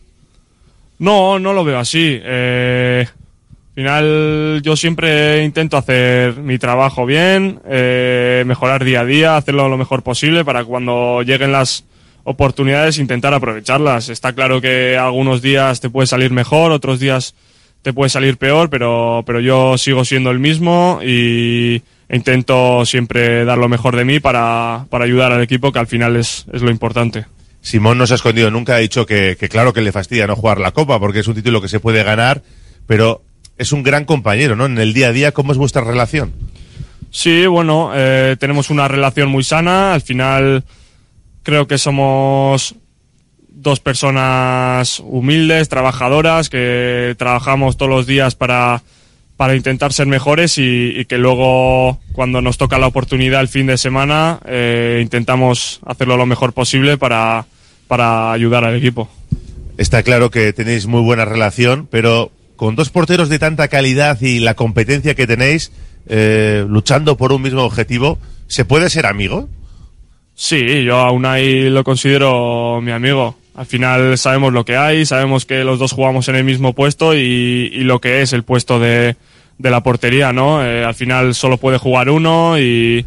No, no lo veo así. Eh, al final yo siempre intento hacer mi trabajo bien, eh, mejorar día a día, hacerlo lo mejor posible para cuando lleguen las oportunidades intentar aprovecharlas. Está claro que algunos días te puede salir mejor, otros días te puede salir peor, pero, pero yo sigo siendo el mismo y intento siempre dar lo mejor de mí para, para ayudar al equipo, que al final es, es lo importante. Simón no se ha escondido nunca, ha dicho que, que claro que le fastidia no jugar la Copa porque es un título que se puede ganar, pero es un gran compañero, ¿no? En el día a día, ¿cómo es vuestra relación? Sí, bueno, eh, tenemos una relación muy sana. Al final creo que somos dos personas humildes, trabajadoras, que trabajamos todos los días para, para intentar ser mejores y, y que luego, cuando nos toca la oportunidad el fin de semana, eh, intentamos hacerlo lo mejor posible para, para ayudar al equipo. Está claro que tenéis muy buena relación, pero con dos porteros de tanta calidad y la competencia que tenéis, eh, luchando por un mismo objetivo, ¿se puede ser amigo? Sí, yo a Unai lo considero mi amigo. Al final sabemos lo que hay, sabemos que los dos jugamos en el mismo puesto y, y lo que es el puesto de, de la portería, ¿no? Eh, al final solo puede jugar uno y,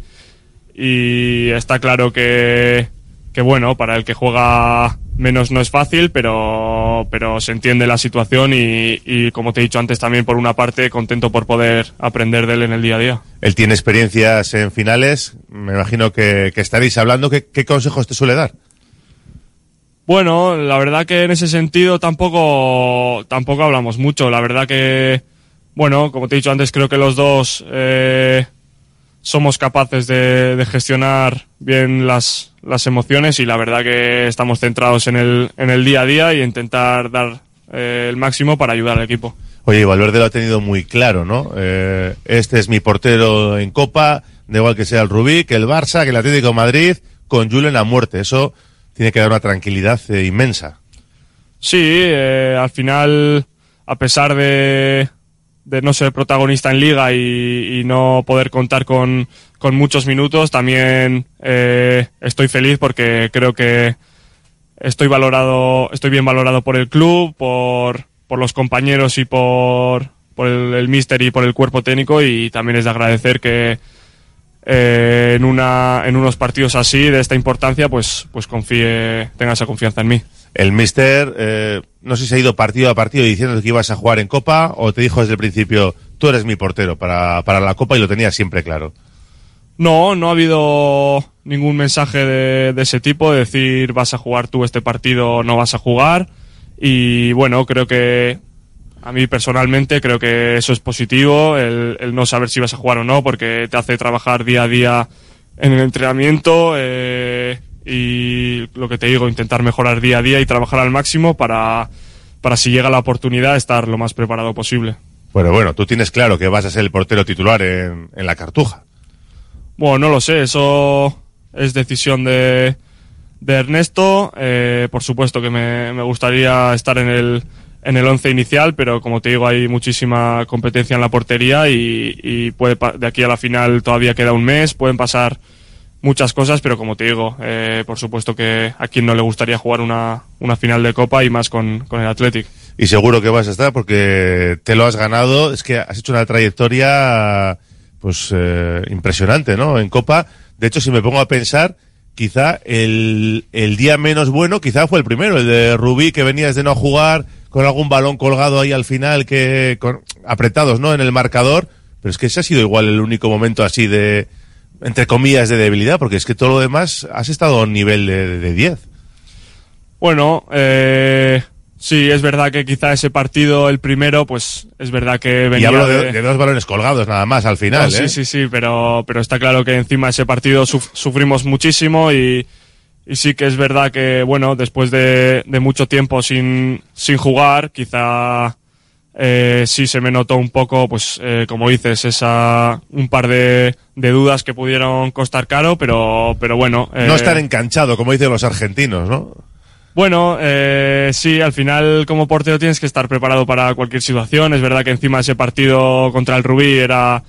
y está claro que, que, bueno, para el que juega menos no es fácil, pero, pero se entiende la situación y, y, como te he dicho antes, también por una parte contento por poder aprender de él en el día a día. Él tiene experiencias en finales, me imagino que, que estaréis hablando. ¿Qué, qué consejos te suele dar? Bueno, la verdad que en ese sentido tampoco tampoco hablamos mucho. La verdad que, bueno, como te he dicho antes, creo que los dos eh, somos capaces de, de gestionar bien las, las emociones y la verdad que estamos centrados en el, en el día a día y intentar dar eh, el máximo para ayudar al equipo. Oye, Valverde lo ha tenido muy claro, ¿no? Eh, este es mi portero en Copa, da igual que sea el Rubí, que el Barça, que el Atlético de Madrid, con Julen a muerte. Eso tiene que dar una tranquilidad eh, inmensa. Sí, eh, al final, a pesar de, de no ser protagonista en Liga y, y no poder contar con, con muchos minutos, también eh, estoy feliz porque creo que estoy valorado, estoy bien valorado por el club, por, por los compañeros y por, por el, el míster y por el cuerpo técnico, y también es de agradecer que Eh, en una en unos partidos así de esta importancia pues pues confíe, tenga esa confianza en mí. El míster eh, no sé si ha ido partido a partido diciendo que ibas a jugar en Copa o te dijo desde el principio tú eres mi portero para, para la Copa y lo tenía siempre claro. No, no ha habido ningún mensaje de, de ese tipo, de decir vas a jugar tú este partido o no vas a jugar, y bueno, creo que a mí personalmente creo que eso es positivo, el, el no saber si vas a jugar o no, porque te hace trabajar día a día en el entrenamiento eh, y lo que te digo, intentar mejorar día a día y trabajar al máximo para, para si llega la oportunidad estar lo más preparado posible. Bueno, bueno, tú tienes claro que vas a ser el portero titular en, en la Cartuja. Bueno, no lo sé, eso es decisión de, de Ernesto. Eh, por supuesto que me, me gustaría estar en el en el once inicial, pero como te digo, hay muchísima competencia en la portería y, y puede de aquí a la final todavía queda un mes, pueden pasar muchas cosas, pero como te digo, eh, por supuesto que a quien no le gustaría jugar una, una final de Copa y más con, con el Athletic. Y seguro que vas a estar porque te lo has ganado, es que has hecho una trayectoria pues eh, impresionante, ¿no? En Copa, de hecho, si me pongo a pensar, quizá el, el día menos bueno quizá fue el primero, el de Rubí, que venías de no jugar, con algún balón colgado ahí al final, que con, apretados, ¿no?, en el marcador, pero es que ese ha sido igual el único momento así de, entre comillas, de debilidad, porque es que todo lo demás has estado a un nivel de diez. Bueno, eh, sí, es verdad que quizá ese partido, el primero, pues es verdad que venía y hablo de, de, de dos balones colgados nada más al final, no, ¿eh? Sí, sí, sí, pero, pero está claro que encima ese partido suf, sufrimos muchísimo y Y sí que es verdad que, bueno, después de, de mucho tiempo sin, sin jugar, quizá eh, sí se me notó un poco, pues eh, como dices, esa un par de, de dudas que pudieron costar caro, pero, pero bueno. Eh, no estar enganchado, como dicen los argentinos, ¿no? Bueno, eh, sí, al final como portero tienes que estar preparado para cualquier situación. Es verdad que encima ese partido contra el Rubí era...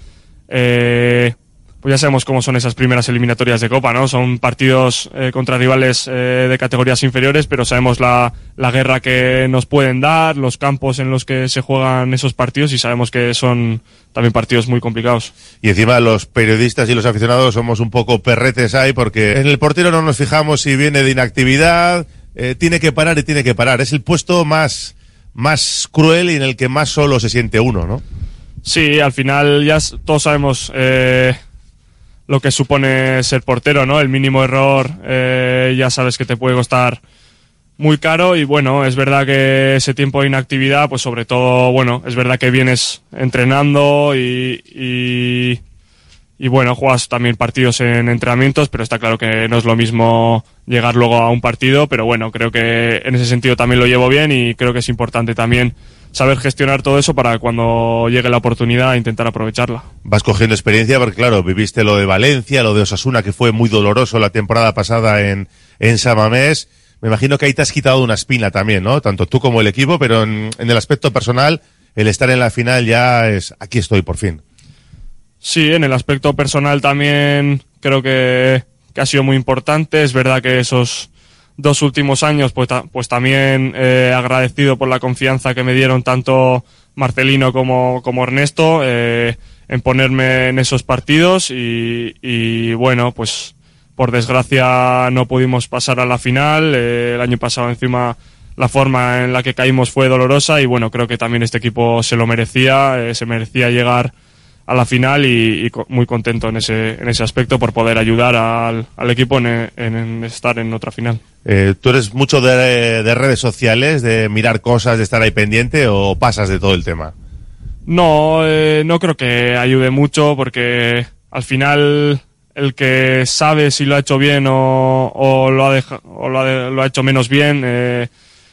Eh, pues ya sabemos cómo son esas primeras eliminatorias de Copa, ¿no? Son partidos eh, contra rivales eh, de categorías inferiores, pero sabemos la, la guerra que nos pueden dar, los campos en los que se juegan esos partidos y sabemos que son también partidos muy complicados. Y encima los periodistas y los aficionados somos un poco perretes ahí porque en el portero no nos fijamos si viene de inactividad, eh, tiene que parar y tiene que parar. Es el puesto más, más cruel y en el que más solo se siente uno, ¿no? Sí, al final ya todos sabemos... Eh, lo que supone ser portero, ¿no? El mínimo error eh, ya sabes que te puede costar muy caro y bueno, es verdad que ese tiempo de inactividad, pues sobre todo, bueno, es verdad que vienes entrenando y, y, y bueno, juegas también partidos en entrenamientos, pero está claro que no es lo mismo llegar luego a un partido, pero bueno, creo que en ese sentido también lo llevo bien y creo que es importante también saber gestionar todo eso para cuando llegue la oportunidad intentar aprovecharla. Vas cogiendo experiencia porque, claro, viviste lo de Valencia, lo de Osasuna, que fue muy doloroso la temporada pasada en, en San Mamés. Me imagino que ahí te has quitado una espina también, ¿no? Tanto tú como el equipo, pero en, en el aspecto personal, el estar en la final ya es, aquí estoy por fin. Sí, en el aspecto personal también creo que, que ha sido muy importante. Es verdad que esos dos últimos años, pues, ta, pues también eh, agradecido por la confianza que me dieron tanto Marcelino como, como Ernesto eh, en ponerme en esos partidos y, y bueno, pues por desgracia no pudimos pasar a la final. Eh, el año pasado encima la forma en la que caímos fue dolorosa y bueno, creo que también este equipo se lo merecía, eh, se merecía llegar a la final y, y muy contento en ese en ese aspecto por poder ayudar al, al equipo en, en, en estar en otra final. Eh, ¿Tú eres mucho de, de redes sociales, de mirar cosas, de estar ahí pendiente o pasas de todo el tema? No, eh, no creo que ayude mucho porque al final el que sabe si lo ha hecho bien o, o, lo, ha deja, o lo, ha, lo ha hecho menos bien eh,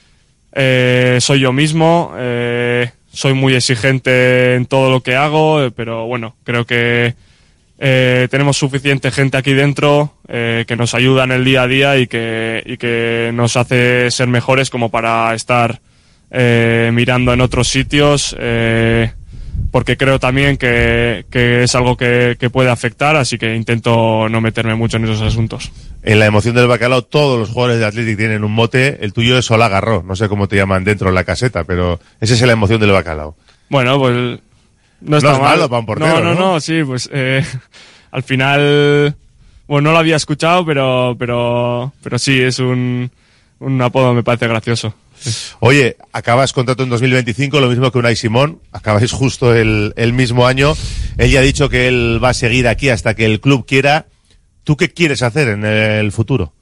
eh, soy yo mismo. Eh, soy muy exigente en todo lo que hago, eh, pero bueno, creo que eh, tenemos suficiente gente aquí dentro eh, que nos ayuda en el día a día y que, y que nos hace ser mejores como para estar eh, mirando en otros sitios, eh, porque creo también que, que es algo que, que puede afectar, así que intento no meterme mucho en esos asuntos. En la emoción del bacalao todos los jugadores de Athletic tienen un mote, el tuyo es Solá Garró, no sé cómo te llaman dentro de la caseta, pero esa es la emoción del bacalao. Bueno, pues no está no es mal. malo para un portero, no, no, no, no, sí, pues eh, al final, bueno, no lo había escuchado, pero pero pero sí, es un, un apodo, me parece gracioso. Oye, acabas contrato en dos mil veinticinco, lo mismo que Unai Simón, acabáis justo el, el mismo año, él ya ha dicho que él va a seguir aquí hasta que el club quiera. ¿Tú qué quieres hacer en el futuro?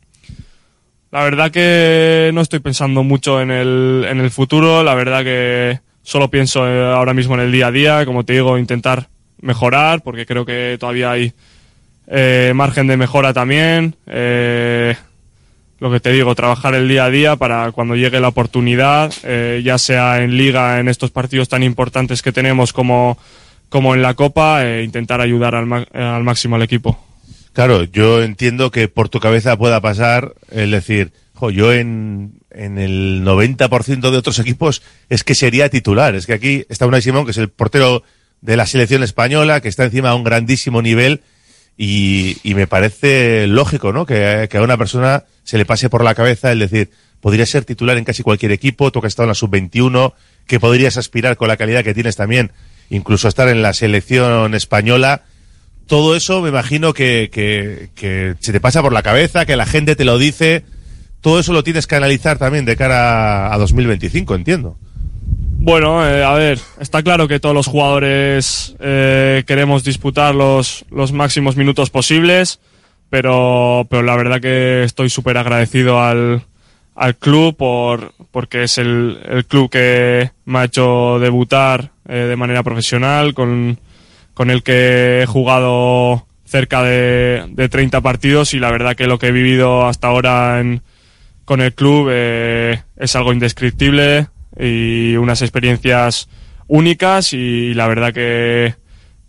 La verdad que no estoy pensando mucho en el, en el futuro, la verdad que solo pienso ahora mismo en el día a día, como te digo, intentar mejorar, porque creo que todavía hay eh, margen de mejora también. Eh, lo que te digo, trabajar el día a día para cuando llegue la oportunidad, eh, ya sea en Liga, en estos partidos tan importantes que tenemos como, como en la Copa, eh, intentar ayudar al, al máximo al equipo. Claro, yo entiendo que por tu cabeza pueda pasar el decir, jo, yo en, en el noventa por ciento de otros equipos es que sería titular. Es que aquí está Unai Simón, que es el portero de la selección española, que está encima a un grandísimo nivel y, y me parece lógico, ¿no? Que, que a una persona se le pase por la cabeza el decir, podría ser titular en casi cualquier equipo, tú que has estado en la sub veintiuno, que podrías aspirar con la calidad que tienes también, incluso estar en la selección española. Todo eso me imagino que, que, que se te pasa por la cabeza, que la gente te lo dice. Todo eso lo tienes que analizar también de cara a dos mil veinticinco, entiendo. Bueno, eh, a ver, está claro que todos los jugadores eh, queremos disputar los, los máximos minutos posibles, pero, pero la verdad que estoy súper agradecido al, al club por, porque es el, el club que me ha hecho debutar eh, de manera profesional, con con el que he jugado cerca de, de treinta partidos y la verdad que lo que he vivido hasta ahora en, con el club eh, es algo indescriptible y unas experiencias únicas y la verdad que,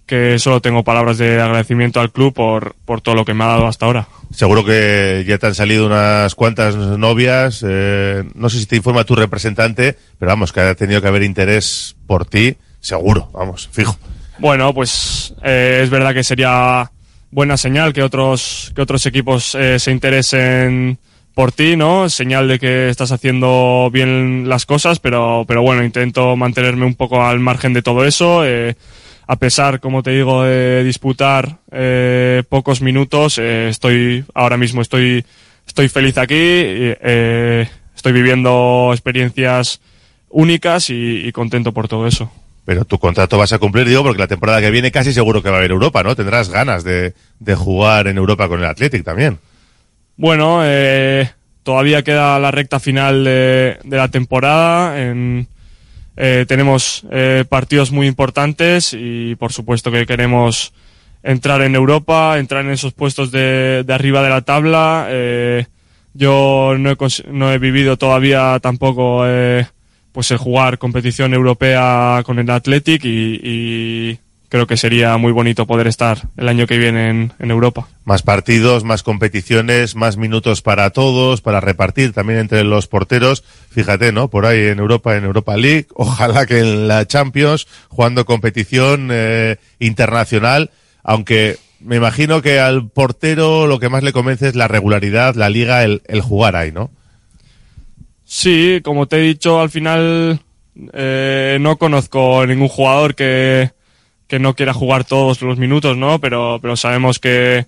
que solo tengo palabras de agradecimiento al club por, por todo lo que me ha dado hasta ahora. Seguro que ya te han salido unas cuantas novias, eh, no sé si te informa tu representante, pero vamos, que ha tenido que haber interés por ti, seguro, vamos, fijo. Bueno, pues eh, es verdad que sería buena señal que otros, que otros equipos eh, se interesen por ti, ¿no? Señal de que estás haciendo bien las cosas, pero, pero bueno, intento mantenerme un poco al margen de todo eso, eh, a pesar, como te digo, de disputar eh, pocos minutos, eh, estoy ahora mismo estoy estoy feliz aquí, eh, estoy viviendo experiencias únicas y, y contento por todo eso. Pero tu contrato vas a cumplir, digo, porque la temporada que viene casi seguro que va a haber Europa, ¿no? Tendrás ganas de, de jugar en Europa con el Athletic también. Bueno, eh, todavía queda la recta final de, de la temporada. En, eh, tenemos eh, partidos muy importantes y por supuesto que queremos entrar en Europa, entrar en esos puestos de, de arriba de la tabla. Eh, yo no he, no he vivido todavía tampoco eh, pues el jugar competición europea con el Athletic y, y creo que sería muy bonito poder estar el año que viene en, en Europa. Más partidos, más competiciones, más minutos para todos, para repartir también entre los porteros. Fíjate, ¿no? Por ahí en Europa, en Europa League, ojalá que en la Champions, jugando competición eh, internacional, aunque me imagino que al portero lo que más le convence es la regularidad, la liga, el, el jugar ahí, ¿no? Sí, como te he dicho, al final eh, no conozco ningún jugador que que no quiera jugar todos los minutos, ¿no? Pero, pero sabemos que,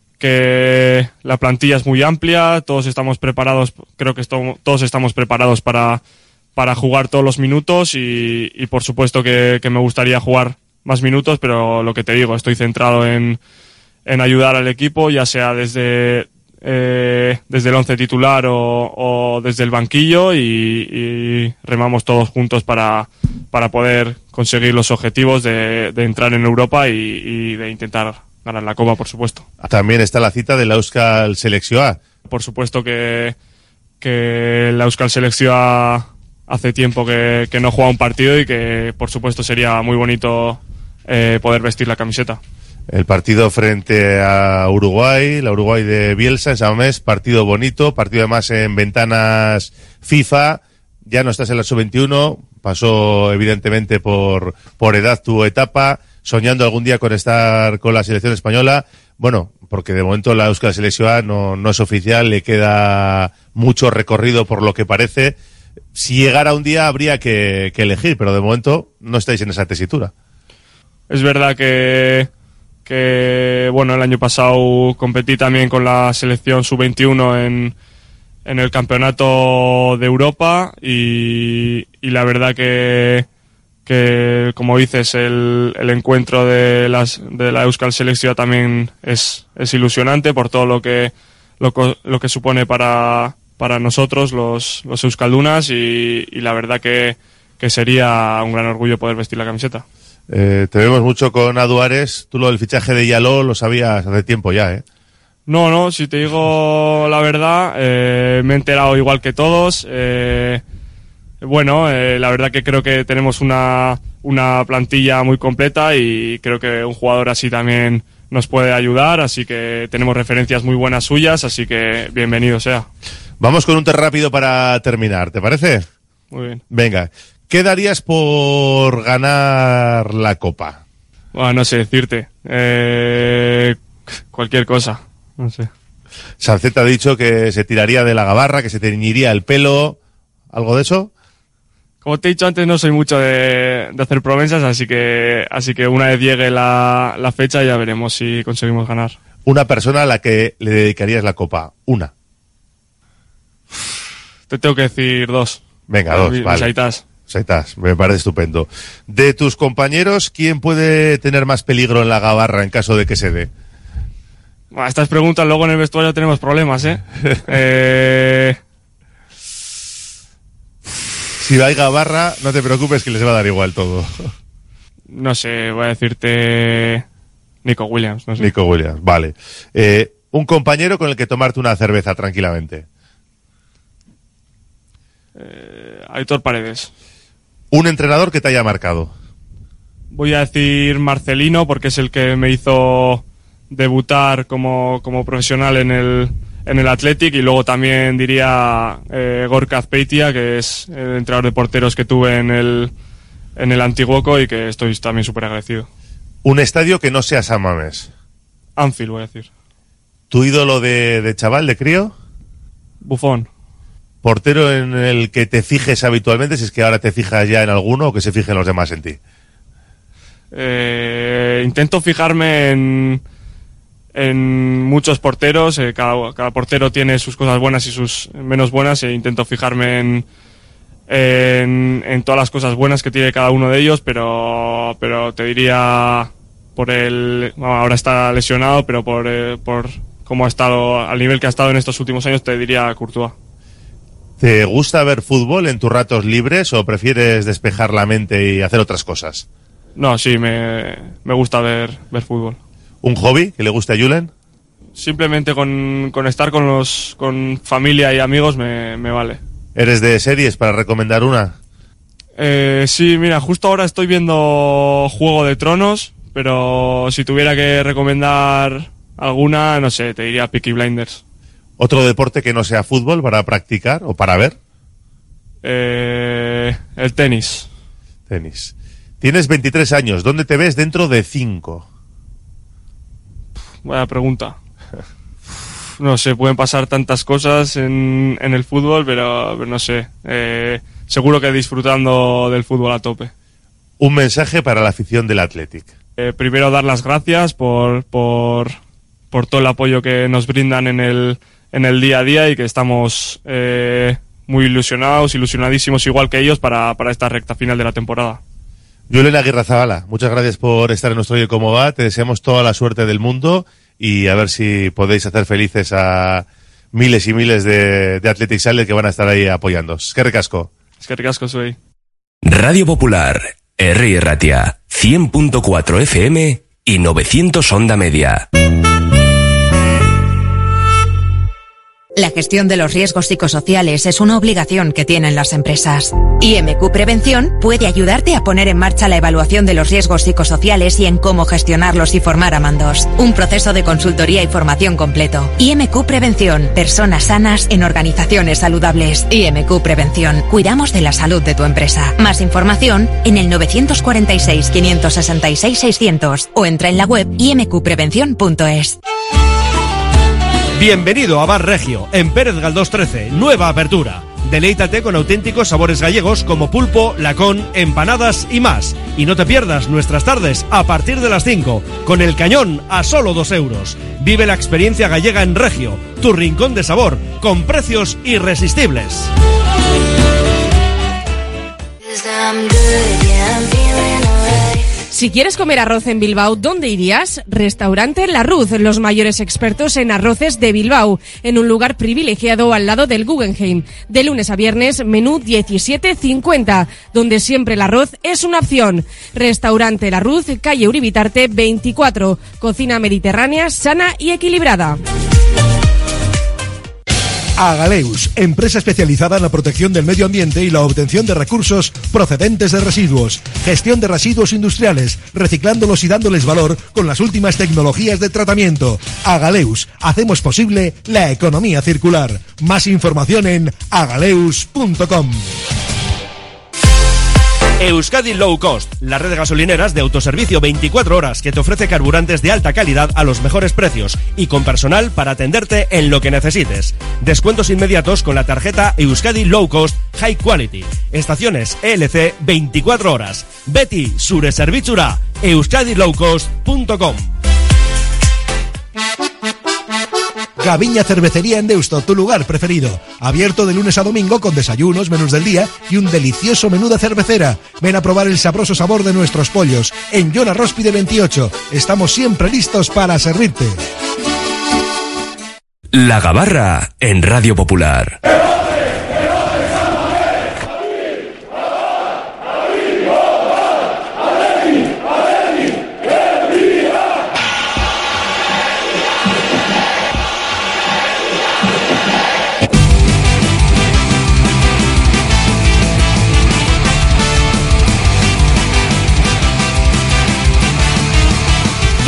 que la plantilla es muy amplia, todos estamos preparados, creo que esto, todos estamos preparados para, para jugar todos los minutos y, y por supuesto que, que me gustaría jugar más minutos, pero lo que te digo, estoy centrado en, en ayudar al equipo, ya sea desde, eh, desde el once titular o, o desde el banquillo y, y remamos todos juntos para, para poder conseguir los objetivos de, de entrar en Europa y, y de intentar ganar la Copa, por supuesto. También está la cita del Euskal Selección A. Por supuesto que, que el Euskal Selección A hace tiempo que, que no juega un partido y que por supuesto sería muy bonito eh, poder vestir la camiseta. El partido frente a Uruguay, la Uruguay de Bielsa en San Mamés, partido bonito, partido además en ventanas FIFA. Ya no estás en la sub veintiuno, pasó evidentemente por, por edad tu etapa, soñando algún día con estar con la selección española. Bueno, porque de momento la Euskal Selección A no, no es oficial, le queda mucho recorrido por lo que parece. Si llegara un día habría que, que elegir, pero de momento no estáis en esa tesitura. Es verdad que, que bueno, el año pasado competí también con la selección sub veintiuno en en el campeonato de Europa y, y la verdad que, que como dices, el, el encuentro de, las, de la Euskal Selección también es, es ilusionante por todo lo que, lo, lo que supone para, para nosotros los, los euskaldunas y, y la verdad que, que sería un gran orgullo poder vestir la camiseta. Eh, te vemos mucho con Aduares, tú lo del fichaje de Yaló lo sabías hace tiempo ya, ¿eh? No, no, si te digo la verdad, eh, me he enterado igual que todos. Eh, bueno, eh, la verdad que creo que tenemos una, una plantilla muy completa y creo que un jugador así también nos puede ayudar, así que tenemos referencias muy buenas suyas, así que bienvenido sea. Vamos con un test rápido para terminar, ¿te parece? Muy bien. Venga, ¿qué darías por ganar la Copa? Bueno, no sé decirte. Eh, cualquier cosa. No sé. Sancet ha dicho que se tiraría de la gabarra, que se teñiría el pelo. ¿Algo de eso? Como te he dicho antes, no soy mucho de, de hacer promesas, así que así que una vez llegue la, la fecha ya veremos si conseguimos ganar. Una persona a la que le dedicarías la Copa. Una. Te tengo que decir dos. Venga, dos, Mis, vale. Saitas. Saitas, me parece estupendo. De tus compañeros, ¿quién puede tener más peligro en la gabarra en caso de que se dé? Bueno, estas preguntas luego en el vestuario tenemos problemas, ¿eh? eh... Si hay gabarra, no te preocupes que les va a dar igual todo. No sé, voy a decirte Nico Williams. No sé. Nico Williams, vale. Eh, un compañero con el que tomarte una cerveza tranquilamente. Eh, Aitor Paredes. Un entrenador que te haya marcado. voy a decir Marcelino, porque es el que me hizo debutar como, como profesional en el, en el Athletic, y luego también diría eh, Gorka Azpeitia, que es el entrenador de porteros que tuve en el, en el Antiguoco y que estoy también súper agradecido. Un estadio que no sea San Mamés. Anfield, voy a decir. ¿Tu ídolo de, de chaval, de crío? Buffon. ¿Portero en el que te fijes habitualmente, si es que ahora te fijas ya en alguno, o que se fijen los demás en ti? Eh, intento fijarme en, en muchos porteros. Eh, cada, cada portero tiene sus cosas buenas y sus menos buenas, e intento fijarme en, en, en todas las cosas buenas que tiene cada uno de ellos, pero, pero te diría por el... Bueno, ahora está lesionado, pero por, eh, por cómo ha estado, al nivel que ha estado en estos últimos años, te diría Courtois. ¿Te gusta ver fútbol en tus ratos libres o prefieres despejar la mente y hacer otras cosas? No, sí, me, me gusta ver, ver fútbol. ¿Un hobby que le guste a Julen? Simplemente con, con estar con los con familia y amigos me, me vale. ¿Eres de series para recomendar una? Eh, sí, mira, justo ahora estoy viendo Juego de Tronos, pero si tuviera que recomendar alguna, no sé, te diría Peaky Blinders. ¿Otro deporte que no sea fútbol para practicar o para ver? Eh, el tenis. Tenis. Tienes veintitrés años, ¿dónde te ves dentro de cinco? Buena pregunta. No sé, pueden pasar tantas cosas en, en el fútbol, pero, pero no sé. Eh, seguro que disfrutando del fútbol a tope. Un mensaje para la afición del Athletic. Eh, primero dar las gracias por, por, por todo el apoyo que nos brindan en el, en el día a día, y que estamos eh, muy ilusionados, ilusionadísimos igual que ellos para, para esta recta final de la temporada. Julen Aguirrezabala, muchas gracias por estar en nuestro Oye Cómo Va. Te deseamos toda la suerte del mundo y a ver si podéis hacer felices a miles y miles de, de Athletic Sales que van a estar ahí apoyando. Eskerrik asko. Eskerrik asko zuei. Radio Popular, Herri Erratia, cien punto cuatro F M y novecientos Onda Media. La gestión de los riesgos psicosociales es una obligación que tienen las empresas. I M Q Prevención puede ayudarte a poner en marcha la evaluación de los riesgos psicosociales y en cómo gestionarlos y formar a mandos. Un proceso de consultoría y formación completo. I M Q Prevención. Personas sanas en organizaciones saludables. I M Q Prevención. Cuidamos de la salud de tu empresa. Más información en el nueve cuatro seis, cinco seis seis, seiscientos o entra en la web i m q prevención punto es. Bienvenido a Bar Regio, en Pérez Galdós trece, nueva apertura. Deleítate con auténticos sabores gallegos como pulpo, lacón, empanadas y más. Y no te pierdas nuestras tardes a partir de las cinco, con el cañón a solo dos euros. Vive la experiencia gallega en Regio, tu rincón de sabor, con precios irresistibles. Si quieres comer arroz en Bilbao, ¿dónde irías? Restaurante La Ruz, los mayores expertos en arroces de Bilbao, en un lugar privilegiado al lado del Guggenheim. De lunes a viernes, menú diecisiete cincuenta, donde siempre el arroz es una opción. Restaurante La Ruz, calle Uribitarte veinticuatro, cocina mediterránea, sana y equilibrada. Agaleus, empresa especializada en la protección del medio ambiente y la obtención de recursos procedentes de residuos. Gestión de residuos industriales, reciclándolos y dándoles valor con las últimas tecnologías de tratamiento. Agaleus, hacemos posible la economía circular. Más información en agaleus punto com. Euskadi Low Cost, la red de gasolineras de autoservicio veinticuatro horas que te ofrece carburantes de alta calidad a los mejores precios y con personal para atenderte en lo que necesites. Descuentos inmediatos con la tarjeta Euskadi Low Cost High Quality. Estaciones E L C veinticuatro horas. Beti, zure zerbitzura, euskadi low cost punto com. Gaviña Cervecería en Deusto, tu lugar preferido. Abierto de lunes a domingo con desayunos, menús del día y un delicioso menú de cervecera. Ven a probar el sabroso sabor de nuestros pollos. En Joan Arróspide veintiocho. Estamos siempre listos para servirte. La Gabarra en Radio Popular.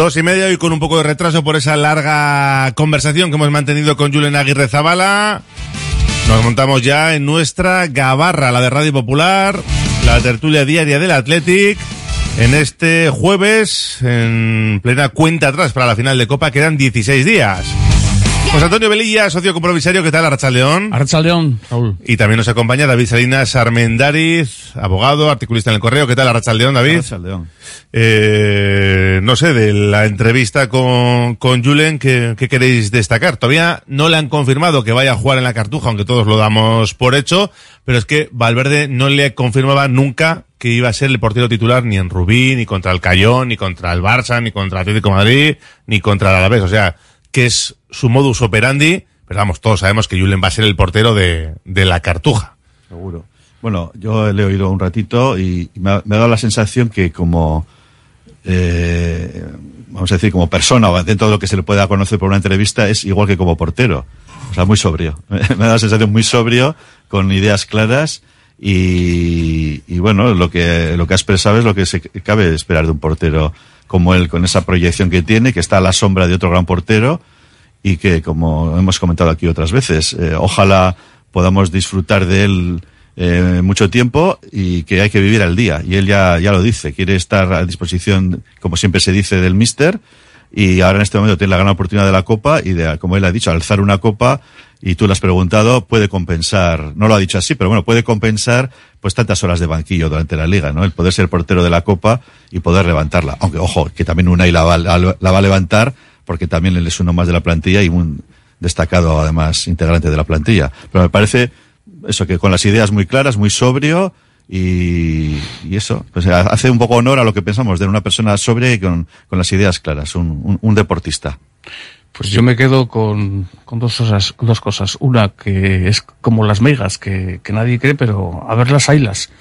Dos y media y con un poco de retraso por esa larga conversación que hemos mantenido con Julen Aguirrezabala. Nos montamos ya en nuestra gabarra, la de Radio Popular, la tertulia diaria del Athletic. En este jueves, en plena cuenta atrás para la final de Copa, quedan dieciséis días. José Antonio Velilla, socio compromisario, ¿qué tal? Arratsaldeón. Arratsaldeón, Raúl. Y también nos acompaña David Salinas Armendariz, abogado, articulista en El Correo. ¿Qué tal? Arratsaldeón, David. Arratsaldeón. Eh, no sé, de la entrevista con, con Julen, ¿qué, ¿qué queréis destacar? Todavía no le han confirmado que vaya a jugar en la Cartuja, aunque todos lo damos por hecho, pero es que Valverde no le confirmaba nunca que iba a ser el portero titular ni en Rubí, ni contra el Cayón, ni contra el Barça, ni contra el Atlético de Madrid, ni contra el Alavés. O sea, que es su modus operandi, pero vamos, todos sabemos que Julen va a ser el portero de, de la Cartuja. Seguro. Bueno, yo le he oído un ratito y me ha, me ha dado la sensación que como, eh, vamos a decir, como persona o dentro de lo que se le pueda conocer por una entrevista, es igual que como portero. O sea, muy sobrio. Me ha dado la sensación muy sobrio, con ideas claras y, y bueno, lo que, lo que ha expresado es lo que se cabe esperar de un portero como él, con esa proyección que tiene, que está a la sombra de otro gran portero y que, como hemos comentado aquí otras veces, eh, ojalá podamos disfrutar de él eh, mucho tiempo y que hay que vivir al día. Y él ya, ya lo dice, quiere estar a disposición, como siempre se dice, del míster, y ahora en este momento tiene la gran oportunidad de la Copa y de, como él ha dicho, alzar una Copa, y tú lo has preguntado, puede compensar, no lo ha dicho así, pero bueno, puede compensar pues tantas horas de banquillo durante la Liga, ¿no? El poder ser portero de la Copa y poder levantarla. Aunque, ojo, que también Unai la va, la va a levantar, porque también él es uno más de la plantilla y un destacado, además, integrante de la plantilla. Pero me parece eso, que con las ideas muy claras, muy sobrio, y, y eso, pues hace un poco honor a lo que pensamos de una persona sobria y con, con las ideas claras, un, un, un deportista. Pues yo me quedo con, con dos cosas, dos cosas. Una, que es como las meigas, que, que nadie cree, pero a verlas haylas.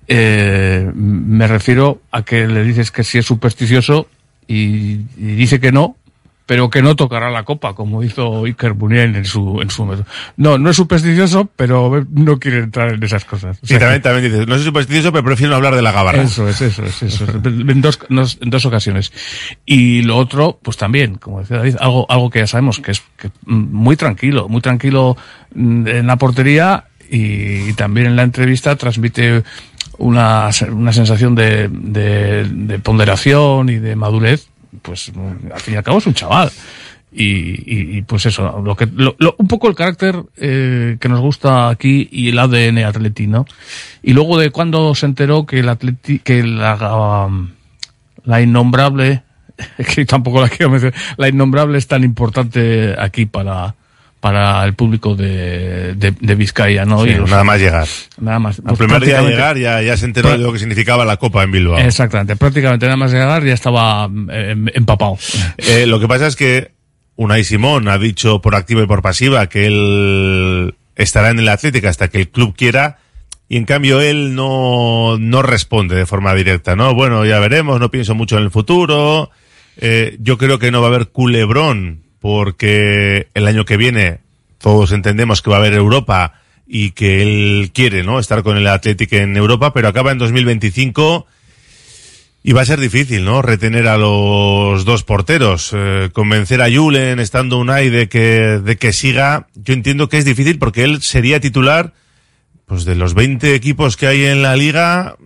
Eh, me refiero a que le dices que sí es supersticioso y, y dice que no, pero que no tocará la Copa, como hizo Iker Muniain en su, en su método. No, no es supersticioso, pero no quiere entrar en esas cosas. O sea, y también, que... también dices, no es supersticioso, pero prefiero no hablar de la gabarra. Eso es, eso es, eso es. En dos, en dos ocasiones. Y lo otro, pues también, como decía David, algo, algo que ya sabemos, que es que muy tranquilo, muy tranquilo en la portería, y, y también en la entrevista transmite una, una sensación de, de, de ponderación y de madurez. Pues al fin y al cabo es un chaval y, y, y pues eso, lo que lo, lo, un poco el carácter eh, que nos gusta aquí y el A D N atletino. Y luego de cuando se enteró que el atleti, que la um, la innombrable, que tampoco la quiero mencionar, la innombrable es tan importante aquí para para el público de, de, de Vizcaya, ¿no? Sí, y los, nada más llegar. Nada más. Al primer día de llegar ya, ya se enteró de lo que significaba la Copa en Bilbao. Exactamente, prácticamente nada más llegar ya estaba eh, empapado. Eh, lo que pasa es que Unai Simón ha dicho por activa y por pasiva que él estará en el Atlético hasta que el club quiera, y en cambio él no, no responde de forma directa, ¿no? Bueno, ya veremos, no pienso mucho en el futuro, eh, yo creo que no va a haber culebrón, porque el año que viene todos entendemos que va a haber Europa y que él quiere, ¿no?, estar con el Atlético en Europa, pero acaba en dos mil veinticinco y va a ser difícil, ¿no?, retener a los dos porteros, eh, convencer a Julen estando Unai de que, de que siga. Yo entiendo que es difícil porque él sería titular, pues de los veinte equipos que hay en la liga,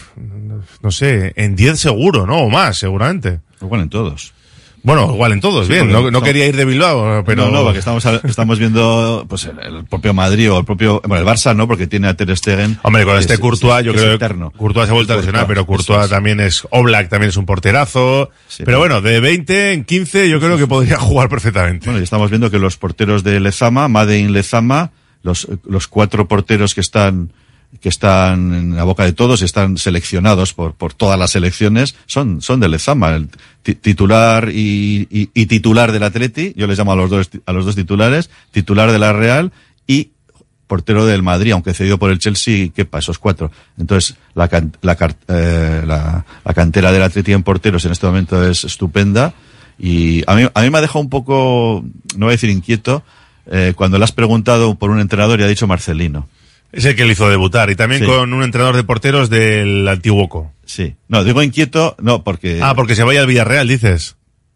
no sé, en diez seguro, ¿no?, o más, seguramente. Igual en todos. Bueno, igual en todos, sí, bien, no, no quería ir de Bilbao, pero... No, no, porque estamos, estamos viendo, pues, el, el propio Madrid o el propio, bueno, el Barça, ¿no?, porque tiene a Ter Stegen. Hombre, con este es, Courtois, yo creo que Courtois se ha vuelto a lesionar, pero Courtois es. también es, Oblak también es un porterazo, sí, pero, pero bueno, de veinte en quince yo creo que podría jugar perfectamente. Bueno, y estamos viendo que los porteros de Lezama, Made in Lezama, los, los cuatro porteros que están, que están en la boca de todos y están seleccionados por, por todas las selecciones, son, son de Lezama, el titular y, y, y titular del Atleti, yo les llamo a los dos, a los dos titulares, titular de la Real y portero del Madrid, aunque cedido por el Chelsea, quepa, esos cuatro. Entonces, la, la, eh, la, la cantera del Atleti en porteros en este momento es estupenda, y a mí, a mí me ha dejado un poco, no voy a decir inquieto, eh, cuando le has preguntado por un entrenador y ha dicho Marcelino. Es el que le hizo debutar, y también sí. con un entrenador de porteros del Antiguoco. Sí. No, digo inquieto, no, porque... Ah, porque se vaya al Villarreal, dices.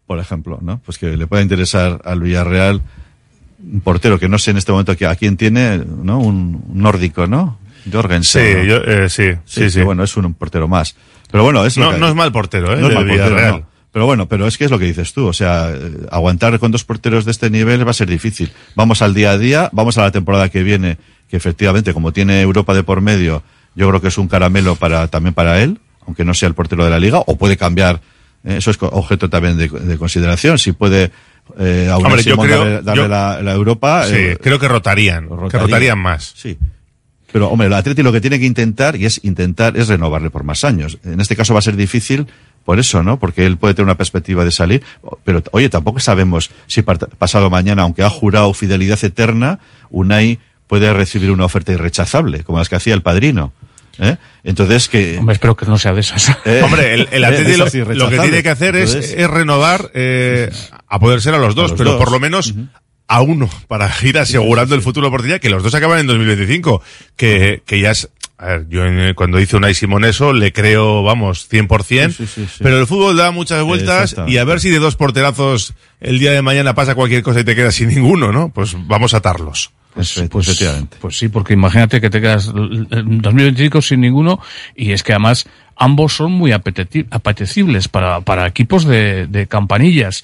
por ejemplo, ¿no? Pues que le pueda interesar al Villarreal un portero que no sé en este momento a quién tiene, ¿no? Un, un nórdico, ¿no? Jorgensen. Sí, ¿no? yo, eh, sí, sí, sí, sí. Bueno, es un, un portero más. Pero bueno, es lo no, que, no es mal portero, ¿eh? No es mal portero, Villarreal. no. Pero bueno, pero es que es lo que dices tú, o sea, eh, aguantar con dos porteros de este nivel va a ser difícil. Vamos al día a día, vamos a la temporada que viene, que efectivamente, como tiene Europa de por medio, yo creo que es un caramelo para también para él, aunque no sea el portero de la Liga, o puede cambiar, eh, eso es objeto también de, de consideración, si puede eh, a Hombre, yo Simón creo, darle, darle yo, la, la Europa. Sí, eh, creo que rotarían, rotaría. que rotarían más. Sí. Pero, hombre, el Atleti lo que tiene que intentar, y es intentar, es renovarle por más años. En este caso va a ser difícil por eso, ¿no? Porque él puede tener una perspectiva de salir. Pero, oye, tampoco sabemos si pasado mañana, aunque ha jurado fidelidad eterna, Unai puede recibir una oferta irrechazable, como las que hacía el Padrino. ¿Eh? Entonces que... Hombre, espero que no sea de esas. Eh, Hombre, el, el Atleti lo, lo que tiene que hacer Entonces, es, es renovar, eh, a poder ser a los dos, a los pero dos. por lo menos... Uh-huh. a uno, para ir asegurando sí, sí, sí. el futuro de la oportunidad, que los dos acaban en dos mil veinticinco, que, que ya es, a ver, yo en, cuando dice Unai Simón eso, le creo, vamos, cien por ciento, sí, sí, sí, sí. pero el fútbol da muchas vueltas, y a ver si de dos porterazos el día de mañana pasa cualquier cosa y te quedas sin ninguno, ¿no? Pues vamos a atarlos. Pues, pues, efectivamente. Pues sí, porque imagínate que te quedas en dos mil veinticinco sin ninguno, y es que además ambos son muy apetecibles para, para equipos de, de campanillas.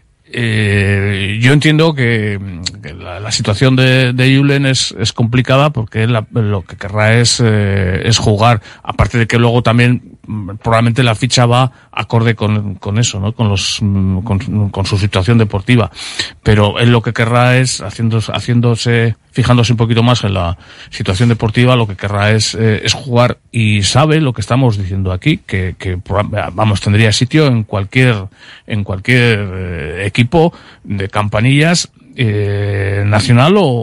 Eh, yo entiendo que, que la, la situación de, de Julen es, es complicada porque la, lo que querrá es, eh, es jugar, aparte de que luego también probablemente la ficha va acorde con, con eso, ¿no? Con los, con, con su situación deportiva. Pero él lo que querrá es, haciendo, haciéndose, fijándose un poquito más en la situación deportiva, lo que querrá es, eh, es jugar, y sabe lo que estamos diciendo aquí, que, que, vamos, tendría sitio en cualquier, en cualquier eh, equipo de campanillas, eh, nacional o,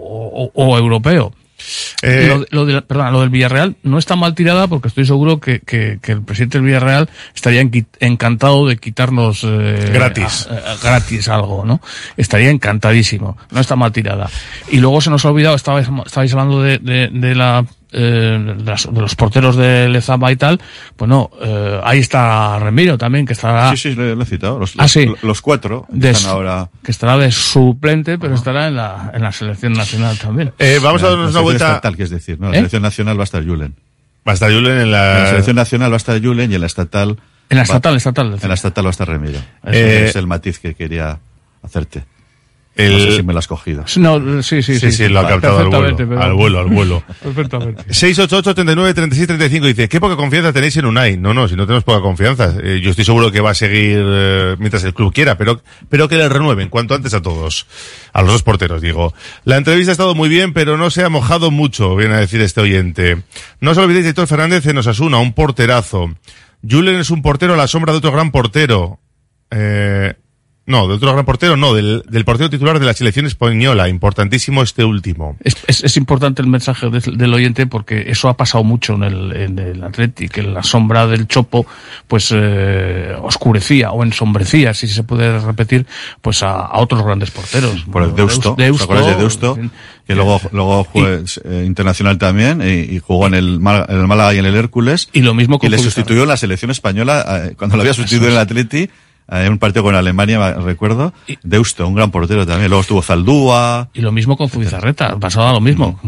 o, o europeo. Eh, lo, lo de, perdón, lo del Villarreal no está mal tirada, porque estoy seguro que, que, que el presidente del Villarreal estaría en, encantado de quitarnos eh, gratis a, a, gratis algo, ¿no? Estaría encantadísimo. No está mal tirada. Y luego se nos ha olvidado, estabais, estabais hablando de, de, de la Eh, de, las, de los porteros de Lezama y tal, pues no, eh, ahí está Remiro también, que estará... Sí, sí, le, le he citado, los, ah, sí. los, los cuatro de, están ahora... que estará de suplente, pero uh-huh. estará en la, en la selección nacional también. Eh, vamos la, a darnos una vuelta... estatal, que es decir, ¿no? La ¿Eh? selección nacional va a estar Julen. Va a estar Julen en la... En la selección nacional va a estar Julen, y en la estatal... En la estatal, va, estatal. En la estatal va a estar Remiro. Eh, Ese es el matiz que quería hacerte. El... No sé si me lo has cogido. No, sí, sí, sí. Sí, sí, lo ha captado al vuelo. Pero... Al vuelo, al vuelo. Perfectamente. seis ocho ocho, treinta y nueve, treinta y seis, treinta y cinco dice, ¿qué poca confianza tenéis en Unai? No, no, si no tenemos poca confianza. Eh, yo estoy seguro que va a seguir eh, mientras el club quiera, pero, pero que le renueven cuanto antes a todos. A los dos porteros, digo. La entrevista ha estado muy bien, pero no se ha mojado mucho, viene a decir este oyente. No os olvidéis de Héctor Fernández en Osasuna, un porterazo. Julen es un portero a la sombra de otro gran portero. Eh... No, de otro gran portero, no, del, del portero titular de la selección española. Importantísimo este último. Es, es, es importante el mensaje de, del oyente, porque eso ha pasado mucho en el, en el Atleti, que la sombra del Chopo, pues, eh, oscurecía o ensombrecía, si se puede repetir, pues a, a otros grandes porteros. Por el Deusto, Deusto, ¿te acuerdas de Deusto? En, que luego, luego fue eh, internacional también, y, y jugó en el, en el Málaga y en el Hércules. Y lo mismo con Y le sustituyó en la selección española, eh, cuando lo había sustituido en el Atleti, en un partido con Alemania, recuerdo, y, Deusto, un gran portero también. Luego estuvo Zaldúa. Y lo mismo con Zubizarreta, pasaba lo mismo.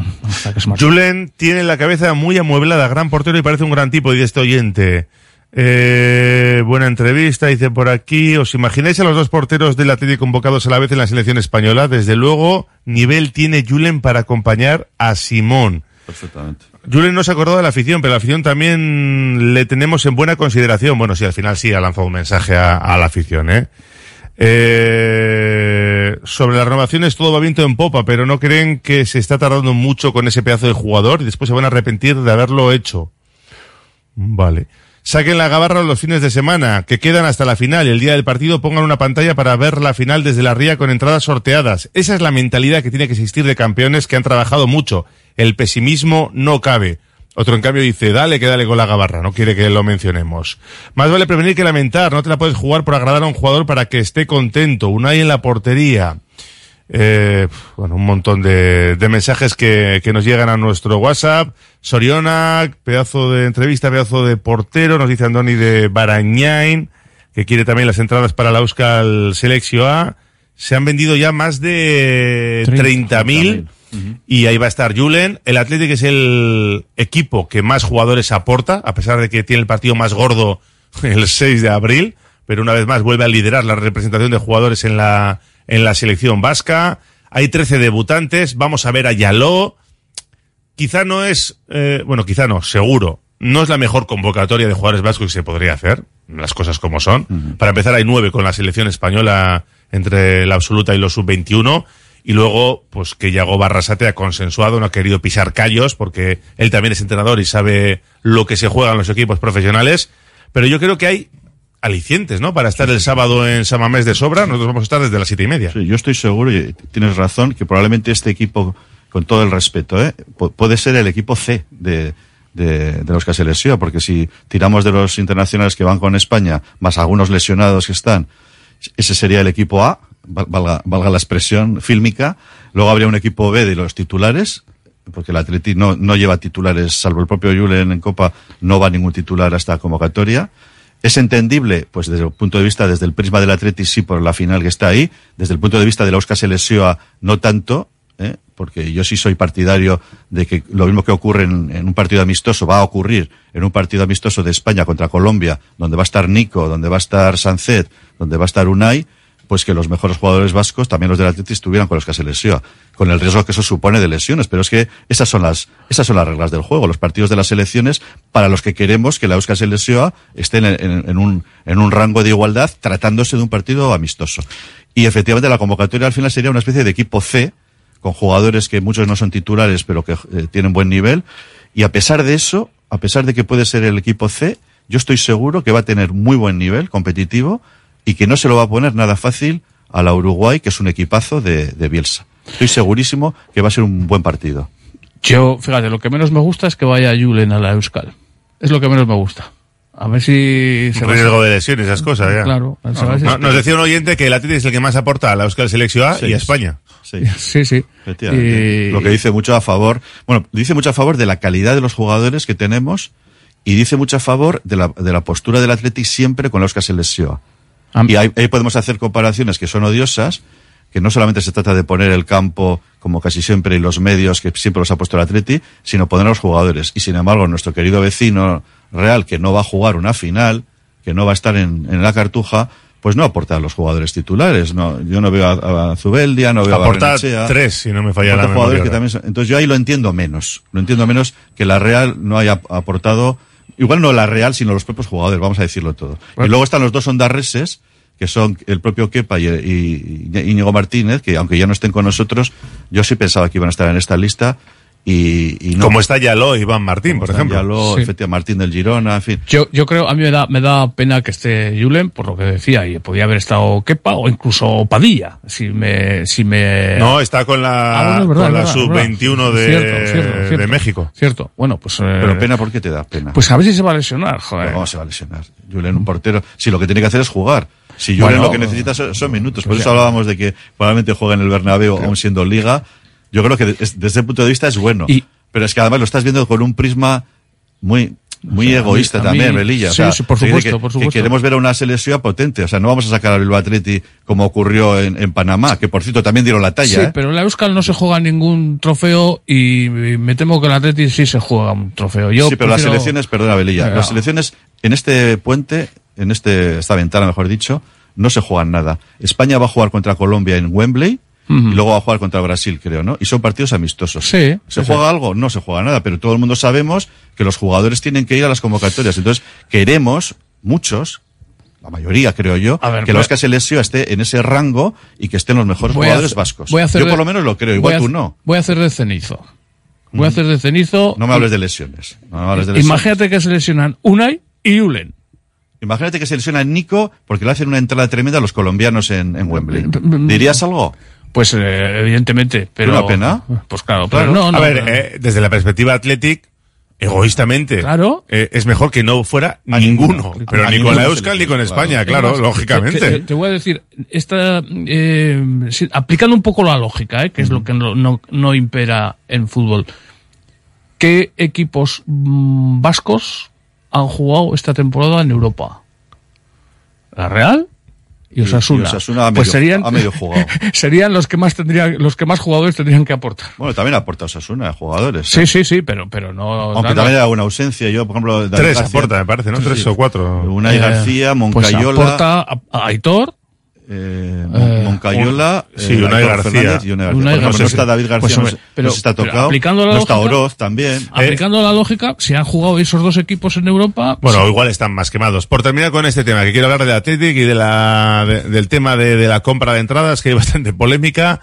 Julen tiene la cabeza muy amueblada, gran portero y parece un gran tipo, dice este oyente. Eh, buena entrevista, dice por aquí. ¿Os imagináis a los dos porteros del Atlético convocados a la vez en la selección española? Desde luego, nivel tiene Julen para acompañar a Simón. Perfectamente. Julen no se acordó de la afición, pero la afición también le tenemos en buena consideración. Bueno, sí, al final sí ha lanzado un mensaje a, a la afición, ¿eh? Eh, sobre las renovaciones todo va viento en popa, pero no creen que se está tardando mucho con ese pedazo de jugador y después se van a arrepentir de haberlo hecho. Vale. Saquen la gabarra los fines de semana, que quedan hasta la final, y el día del partido pongan una pantalla para ver la final desde la ría con entradas sorteadas. Esa es la mentalidad que tiene que existir de campeones que han trabajado mucho. El pesimismo no cabe. Otro, en cambio, dice, dale que dale con la gabarra, no quiere que lo mencionemos. Más vale prevenir que lamentar, no te la puedes jugar por agradar a un jugador para que esté contento. Unai en la portería. Eh, bueno, un montón de, de mensajes que, que nos llegan a nuestro WhatsApp. Soriona, pedazo de entrevista, pedazo de portero, nos dice Andoni de Barañain. que quiere también las entradas para la Euskal Selección A. Se han vendido ya más de treinta mil uh-huh. y ahí va a estar Julen. El Athletic es el equipo que más jugadores aporta, a pesar de que tiene el partido más gordo el seis de abril, pero una vez más vuelve a liderar la representación de jugadores en la, en la selección vasca. Hay trece debutantes, vamos a ver a Yaló. Quizá no es, eh, bueno, quizá no, seguro, no es la mejor convocatoria de jugadores vascos que se podría hacer, las cosas como son. Uh-huh. Para empezar hay nueve con la selección española entre la absoluta y los sub veintiuno, y luego, pues que Yago Barrasate ha consensuado, no ha querido pisar callos, porque él también es entrenador y sabe lo que se juega en los equipos profesionales, pero yo creo que hay alicientes, ¿no?, para estar el sábado en San Mamés de sobra. Nosotros vamos a estar desde las siete y media. Sí, yo estoy seguro, y tienes razón, que probablemente este equipo, con todo el respeto, ¿eh?, puede ser el equipo C de, de, de los que se lesiona, porque si tiramos de los internacionales que van con España, más algunos lesionados que están, ese sería el equipo A, valga, valga la expresión fílmica. Luego habría un equipo B de los titulares, porque el Atleti no, no lleva titulares, salvo el propio Julen en Copa, no va ningún titular a esta convocatoria. Es entendible, pues desde el punto de vista, desde el prisma del Atleti, sí, por la final que está ahí. Desde el punto de vista de la Euskal Selección, no tanto, ¿eh?, porque yo sí soy partidario de que lo mismo que ocurre en, en un partido amistoso va a ocurrir en un partido amistoso de España contra Colombia, donde va a estar Nico, donde va a estar Sancet, donde va a estar Unai, pues que los mejores jugadores vascos, también los del Atleti, estuvieran con los que se lesiona, con el riesgo que eso supone de lesiones. Pero es que esas son las, esas son las reglas del juego, los partidos de las selecciones, para los que queremos que la Euskal Selección esté en, en, en un, en un rango de igualdad, tratándose de un partido amistoso. Y efectivamente la convocatoria al final sería una especie de equipo C, con jugadores que muchos no son titulares, pero que eh, tienen buen nivel. Y a pesar de eso, a pesar de que puede ser el equipo C, yo estoy seguro que va a tener muy buen nivel competitivo y que no se lo va a poner nada fácil a la Uruguay, que es un equipazo de, de Bielsa. Estoy segurísimo que va a ser un buen partido. Yo, fíjate, lo que menos me gusta es que vaya Julen a la Euskal. Es lo que menos me gusta. A ver si... se riesgo de lesiones, esas cosas, ya. Claro. No, no, no, nos decía un oyente que el Atleti es el que más aporta a la Euskal Selección A sí, y a España. Sí, sí. sí. Y... lo que dice mucho a favor... Bueno, dice mucho a favor de la calidad de los jugadores que tenemos y dice mucho a favor de la, de la postura del Atleti siempre con la Euskal Selección. Ah. Y ahí, ahí podemos hacer comparaciones que son odiosas, que no solamente se trata de poner el campo, como casi siempre, y los medios que siempre los ha puesto el Atleti, sino poner a los jugadores. Y sin embargo, nuestro querido vecino Real, que no va a jugar una final, que no va a estar en, en la Cartuja, pues no aporta a los jugadores titulares. No, yo no veo a, a Zubeldia, no veo aporta a Barrenechea. tres, si no me falla la jugadores memoria. Que también son, entonces yo ahí lo entiendo menos. Lo entiendo menos que la Real no haya aportado, igual no la Real, sino los propios jugadores, vamos a decirlo todo. Bueno. Y luego están los dos ondarreses, que son el propio Kepa y, y, y Íñigo Martínez, que aunque ya no estén con nosotros, yo sí pensaba que iban a estar en esta lista. Y, y no. Como está Yaló Iván Martín, por ejemplo. Yaló, sí. efectivamente, Martín del Girona, en fin. Yo, yo creo, a mí me da, me da pena que esté Julen, por lo que decía, y podía haber estado Kepa o incluso Padilla, si me, si me... No, está con la, ah, bueno, verdad, con la sub veintiuno de, cierto, cierto, cierto, de México. Cierto, bueno, pues... Eh, Pero pena, ¿por qué te da pena? Pues a ver si se va a lesionar, joder. No, ¿cómo se va a lesionar? Julen, un portero, si lo que tiene que hacer es jugar. Si Julen bueno, lo que necesita son, son minutos, por eso hablábamos de que probablemente juegue en el Bernabéu, claro, aún siendo Liga. Yo creo que desde ese punto de vista es bueno. Y, Pero es que además lo estás viendo con un prisma muy muy o sea, egoísta a mí, también, a mí, Velilla. O sea, sí, sí, por supuesto, que, por supuesto. Que queremos ver a una selección potente. O sea, no vamos a sacar al Bilbao Athletic como ocurrió en, en Panamá, que por cierto también dieron la talla. Sí, ¿eh? pero en la Euskal no se juega ningún trofeo y me temo que el Athletic sí se juega un trofeo. Yo sí, pero prefiero... las selecciones, perdona, Velilla, no. las selecciones en este puente, en este esta ventana, mejor dicho, no se juegan nada. España va a jugar contra Colombia en Wembley. Uh-huh. Y luego va a jugar contra Brasil, creo, ¿no? Y son partidos amistosos. Sí. ¿Se sí, juega sí. algo? No se juega nada, pero todo el mundo sabemos que los jugadores tienen que ir a las convocatorias. Entonces, queremos, muchos, la mayoría creo yo, ver, que la Euskal Selección esté en ese rango y que estén los mejores jugadores hacer, vascos. Voy a hacer yo de, por lo menos lo creo, igual tú no. Voy a hacer de cenizo. Voy a hacer de cenizo. No me hables de lesiones. No me hables de lesiones. Imagínate que se lesionan Unai y Julen. Imagínate que se lesiona Nico porque le hacen una entrada tremenda a los colombianos en, en Wembley. ¿Dirías algo? Pues eh, evidentemente, pero... ¿Una pena? Pues claro, claro. Pero no, no, a ver, no. Eh, desde la perspectiva Athletic, egoístamente, claro. eh, es mejor que no fuera a ninguno. ninguno. Pero a ni con la Euskal ni con España, claro, claro lógicamente. Te, te, te voy a decir, esta, eh, aplicando un poco la lógica, eh, que es uh-huh. lo que no, no, no impera en fútbol, ¿qué equipos mmm, vascos han jugado esta temporada en Europa? La Real y Osasuna. Y Osasuna a medio, pues serían, a medio jugado. serían los que más tendrían, los que más jugadores tendrían que aportar. Bueno, también aporta Osasuna, jugadores. Sí, ¿eh? sí, sí, pero, pero no. Aunque no, también no. hay una ausencia. Yo, por ejemplo, David Tres García, aporta, me parece, ¿no? Sí, Tres sí. o cuatro. Unai Eh, García, pues Moncayola. aporta a, a Aitor. Eh, Eh, Moncayola, un- sí, eh, Unai Aitor García. Fernández y Unai García. Unai Por ejemplo, García, no está sí. David García, Pues, no, hombre, se- pero- no se está pero tocado. aplicando la no está lógica- Oroz también. Aplicando la lógica, si han jugado esos dos equipos en Europa. Bueno, igual están más quemados. Por terminar con este tema, que quiero hablar del Athletic y de la, de- del tema de, de la compra de entradas, que hay bastante polémica.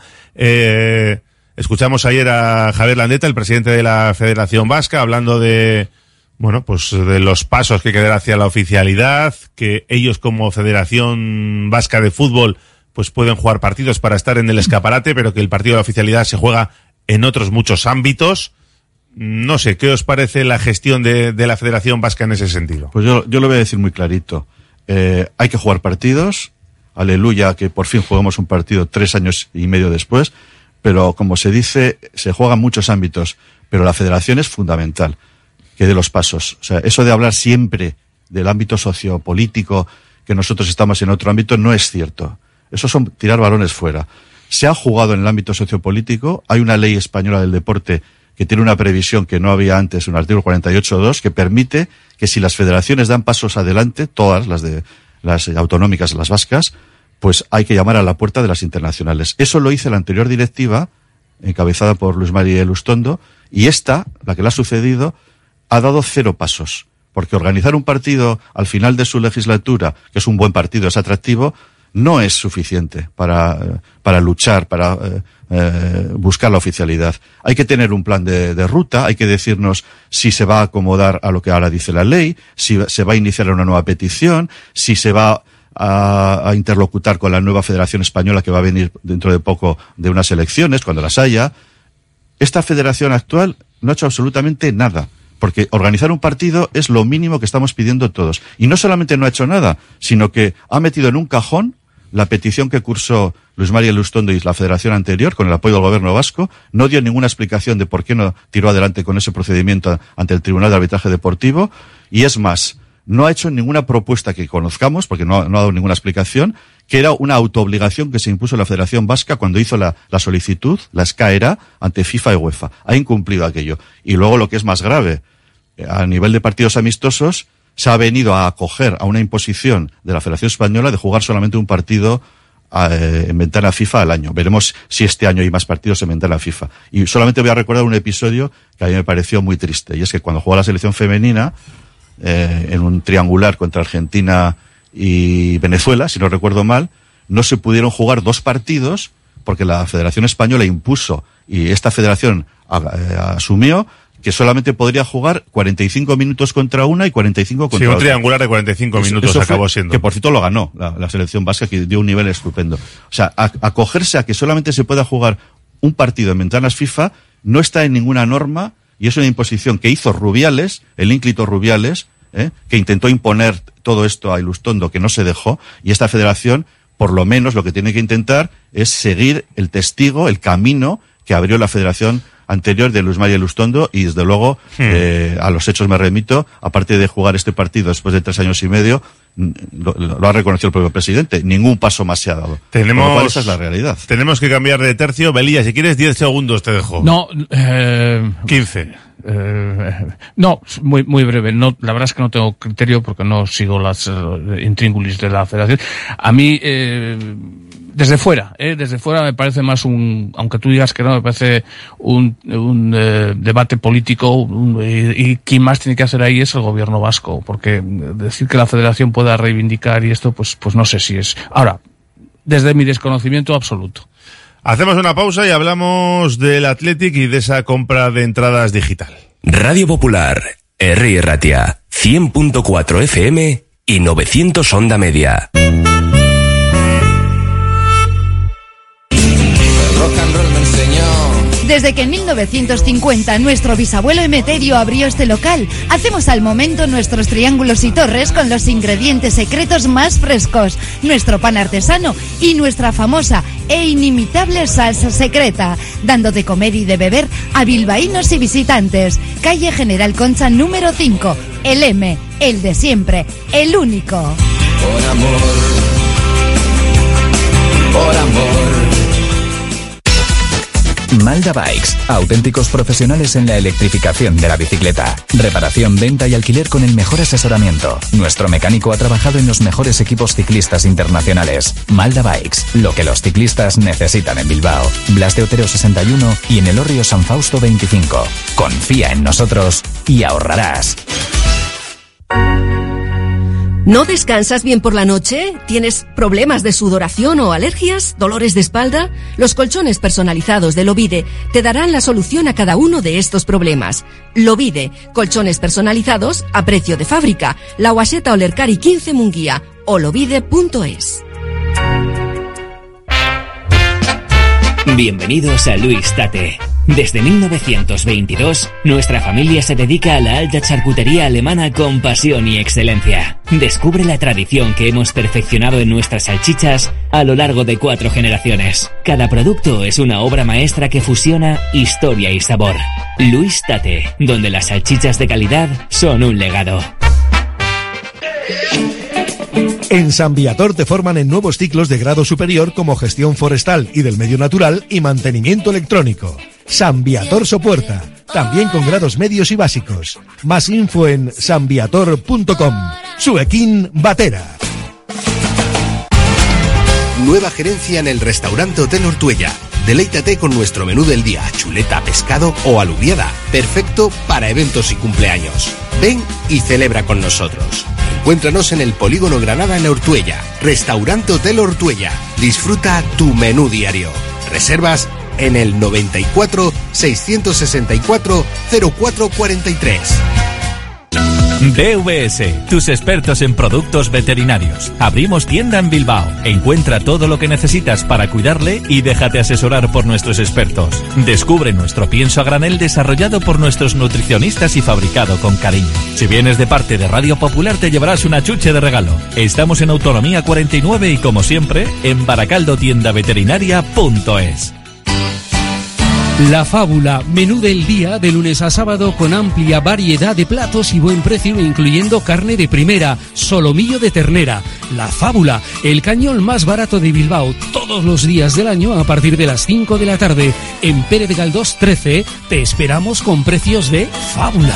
Eh, escuchamos ayer a Javier Landeta, el presidente de la Federación Vasca, hablando de, bueno, pues de los pasos que hay que dar hacia la oficialidad, que ellos como Federación Vasca de Fútbol, pues pueden jugar partidos para estar en el escaparate, pero que el partido de la oficialidad se juega en otros muchos ámbitos. No sé, ¿qué os parece la gestión de, de la Federación Vasca en ese sentido? Pues yo, yo lo voy a decir muy clarito. Eh, hay que jugar partidos. Aleluya, que por fin juguemos un partido tres años y medio después. Pero como se dice, se juega en muchos ámbitos. Pero la federación es fundamental que dé los pasos. O sea, eso de hablar siempre del ámbito sociopolítico, que nosotros estamos en otro ámbito, no es cierto. Eso son tirar balones fuera. Se ha jugado en el ámbito sociopolítico. Hay una ley española del deporte que tiene una previsión que no había antes, un artículo cuarenta y ocho punto dos, que permite que si las federaciones dan pasos adelante, todas las de las autonómicas, las vascas, pues hay que llamar a la puerta de las internacionales. Eso lo hizo la anterior directiva, encabezada por Luis María Elustondo, y esta, la que le ha sucedido, ha dado cero pasos. Porque organizar un partido al final de su legislatura, que es un buen partido, es atractivo, no es suficiente para, para luchar, para eh, eh, buscar la oficialidad. Hay que tener un plan de, de ruta, hay que decirnos si se va a acomodar a lo que ahora dice la ley, si se va a iniciar una nueva petición, si se va a, a interlocutar con la nueva Federación Española que va a venir dentro de poco de unas elecciones, cuando las haya. Esta federación actual no ha hecho absolutamente nada. Porque organizar un partido es lo mínimo que estamos pidiendo todos. Y no solamente no ha hecho nada, sino que ha metido en un cajón la petición que cursó Luis María Elustondo y la federación anterior, con el apoyo del gobierno vasco. No dio ninguna explicación de por qué no tiró adelante con ese procedimiento ante el Tribunal de Arbitraje Deportivo. Y es más, no ha hecho ninguna propuesta que conozcamos, porque no, no ha dado ninguna explicación, que era una autoobligación que se impuso la Federación Vasca cuando hizo la, la solicitud, la SCAERA, ante FIFA y UEFA. Ha incumplido aquello. Y luego lo que es más grave, a nivel de partidos amistosos, se ha venido a acoger a una imposición de la Federación Española de jugar solamente un partido eh, en ventana FIFA al año. Veremos si este año hay más partidos en ventana FIFA. Y solamente voy a recordar un episodio que a mí me pareció muy triste, y es que cuando jugó la selección femenina, eh, en un triangular contra Argentina y Venezuela, si no recuerdo mal, no se pudieron jugar dos partidos porque la Federación Española impuso y esta federación eh, asumió que solamente podría jugar cuarenta y cinco minutos contra una y cuarenta y cinco contra otra. Sí, un otra. triangular de cuarenta y cinco minutos Eso acabó fue, siendo. Que por cierto lo ganó la, la selección vasca, que dio un nivel estupendo. O sea, a- acogerse a que solamente se pueda jugar un partido en ventanas FIFA no está en ninguna norma, y es una imposición que hizo Rubiales, el ínclito Rubiales, ¿eh? que intentó imponer todo esto a Ilustondo, que no se dejó, y esta federación, por lo menos, lo que tiene que intentar es seguir el testigo, el camino que abrió la federación anterior de Luis María Elustondo, y desde luego Hmm. eh, a los hechos me remito. Aparte de jugar este partido después de tres años y medio, mm, lo, lo ha reconocido el propio presidente, ningún paso más se ha dado. Tenemos, Con lo cual esa es la realidad. Tenemos que cambiar de tercio. Belilla, si quieres diez segundos te dejo. No, eh, quince. Eh, no, muy muy breve. No, la verdad es que no tengo criterio porque no sigo las eh, intríngulis de la Federación. A mí, eh, desde fuera, eh, desde fuera me parece más un, aunque tú digas que no, me parece un, un eh, debate político, un, y, y quien más tiene que hacer ahí es el gobierno vasco, porque decir que la Federación pueda reivindicar y esto, pues, pues no sé si es. Ahora, desde mi desconocimiento absoluto. Hacemos una pausa y hablamos del Athletic y de esa compra de entradas digital. Radio Popular, Herri Erratia, cien punto cuatro F M y novecientos onda media. Rock and roll me enseñó. Desde que en mil novecientos cincuenta nuestro bisabuelo Emeterio abrió este local, hacemos al momento nuestros triángulos y torres con los ingredientes secretos más frescos, nuestro pan artesano y nuestra famosa e inimitable salsa secreta, dando de comer y de beber a bilbaínos y visitantes. Calle General Concha número cinco, el M, el de siempre, el único. por amor, por amor. Malda Bikes, auténticos profesionales en la electrificación de la bicicleta. Reparación, venta y alquiler con el mejor asesoramiento. Nuestro mecánico ha trabajado en los mejores equipos ciclistas internacionales. Malda Bikes, lo que los ciclistas necesitan en Bilbao. Blas de Otero sesenta y uno y en Elorrio San Fausto veinticinco. Confía en nosotros y ahorrarás. ¿No descansas bien por la noche? ¿Tienes problemas de sudoración o alergias? ¿Dolores de espalda? Los colchones personalizados de Lovide te darán la solución a cada uno de estos problemas. Lovide, colchones personalizados a precio de fábrica. La Guaseta Olercari quince Munguía o lovide punto es. Bienvenidos a Luis Tate. Desde mil novecientos veintidós, nuestra familia se dedica a la alta charcutería alemana con pasión y excelencia. Descubre la tradición que hemos perfeccionado en nuestras salchichas a lo largo de cuatro generaciones. Cada producto es una obra maestra que fusiona historia y sabor. Luis Tate, donde las salchichas de calidad son un legado. En San Viator te forman en nuevos ciclos de grado superior como gestión forestal y del medio natural y mantenimiento electrónico. San Viator Sopuerta, también con grados medios y básicos. Más info en san viator punto com. Suequín Batera. Nueva gerencia en el restaurante Hotel Ortuella. Deleítate con nuestro menú del día, chuleta, pescado o alubiada. Perfecto para eventos y cumpleaños. Ven y celebra con nosotros. Encuéntranos en el Polígono Granada en Ortuella. Restaurante Hotel Ortuella. Disfruta tu menú diario. Reservas en el noventa y cuatro, seiscientos sesenta y cuatro, cero cuatro cuarenta y tres. D V S, tus expertos en productos veterinarios. Abrimos tienda en Bilbao. Encuentra todo lo que necesitas para cuidarle y déjate asesorar por nuestros expertos. Descubre nuestro pienso a granel desarrollado por nuestros nutricionistas y fabricado con cariño. Si vienes de parte de Radio Popular te llevarás una chuche de regalo. Estamos en Autonomía cuarenta y nueve y como siempre en baracaldo tienda veterinaria punto es. La Fábula, menú del día de lunes a sábado con amplia variedad de platos y buen precio incluyendo carne de primera, solomillo de ternera. La Fábula, el cañón más barato de Bilbao, todos los días del año a partir de las cinco de la tarde. En Pérez Galdós trece te esperamos con precios de Fábula.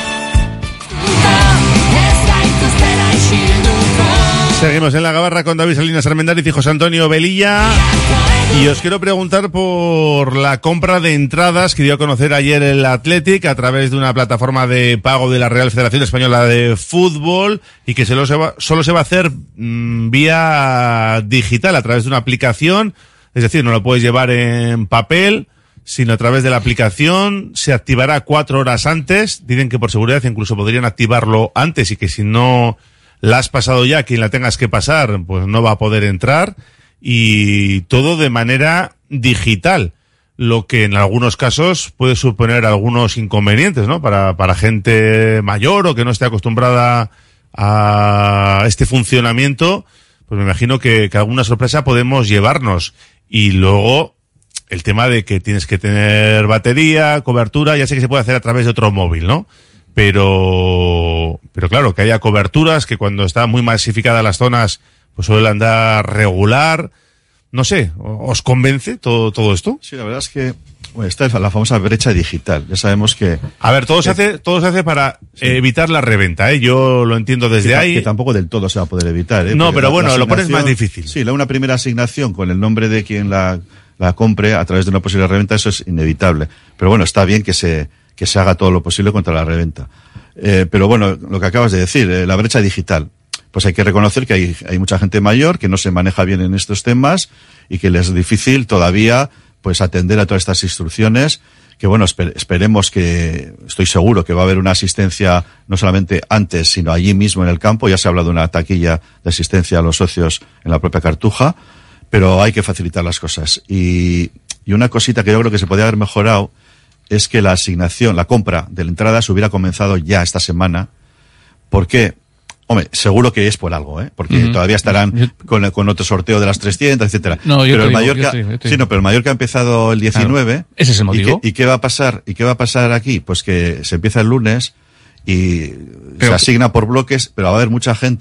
Seguimos en la gabarra con David Salinas Armendáriz y José Antonio Velilla. Y os quiero preguntar por la compra de entradas que dio a conocer ayer el Athletic a través de una plataforma de pago de la Real Federación Española de Fútbol y que solo se va, solo se va a hacer mmm, vía digital a través de una aplicación. Es decir, no lo puedes llevar en papel, sino a través de la aplicación. Se activará cuatro horas antes. Dicen que por seguridad incluso podrían activarlo antes y que si no la has pasado ya, quien la tengas que pasar, pues no va a poder entrar. Y todo de manera digital, lo que en algunos casos puede suponer algunos inconvenientes, ¿no? Para, para gente mayor o que no esté acostumbrada a este funcionamiento, pues me imagino que, que alguna sorpresa podemos llevarnos. Y luego, el tema de que tienes que tener batería, cobertura, ya sé que se puede hacer a través de otro móvil, ¿no? Pero, pero claro, que haya coberturas, que cuando están muy masificadas las zonas, pues suele andar regular. No sé, ¿os convence todo, todo esto? Sí, la verdad es que bueno, está la famosa brecha digital. Ya sabemos que... A ver, todo que, se hace, todo se hace para sí. evitar la reventa, ¿eh? Yo lo entiendo desde que, ahí. Que tampoco del todo se va a poder evitar, ¿eh? No, Porque pero la, bueno, la lo pones más difícil. Sí, una primera asignación con el nombre de quien la, la compre a través de una posible reventa, eso es inevitable. Pero bueno, está bien que se, que se haga todo lo posible contra la reventa. Eh, pero bueno, lo que acabas de decir, eh, la brecha digital. Pues hay que reconocer que hay, hay mucha gente mayor que no se maneja bien en estos temas y que les es difícil todavía pues atender a todas estas instrucciones, que bueno, esper, esperemos que, estoy seguro que va a haber una asistencia no solamente antes, sino allí mismo en el campo. Ya se ha hablado de una taquilla de asistencia a los socios en la propia Cartuja, pero hay que facilitar las cosas. Y, y una cosita que yo creo que se podría haber mejorado es que la asignación, la compra de la entrada se hubiera comenzado ya esta semana. ¿Por qué? Hombre, seguro que es por algo, ¿eh? Porque uh-huh. todavía estarán yo... con, con otro sorteo de las trescientas, etcétera. No, yo pero el digo, Mallorca, yo te, yo te sí, no, pero el Mallorca ha empezado el diecinueve. Claro. ¿Ese es el motivo? ¿Y qué, ¿Y qué va a pasar? ¿Y qué va a pasar aquí? Pues que se empieza el lunes y pero... se asigna por bloques, pero va a haber mucha gente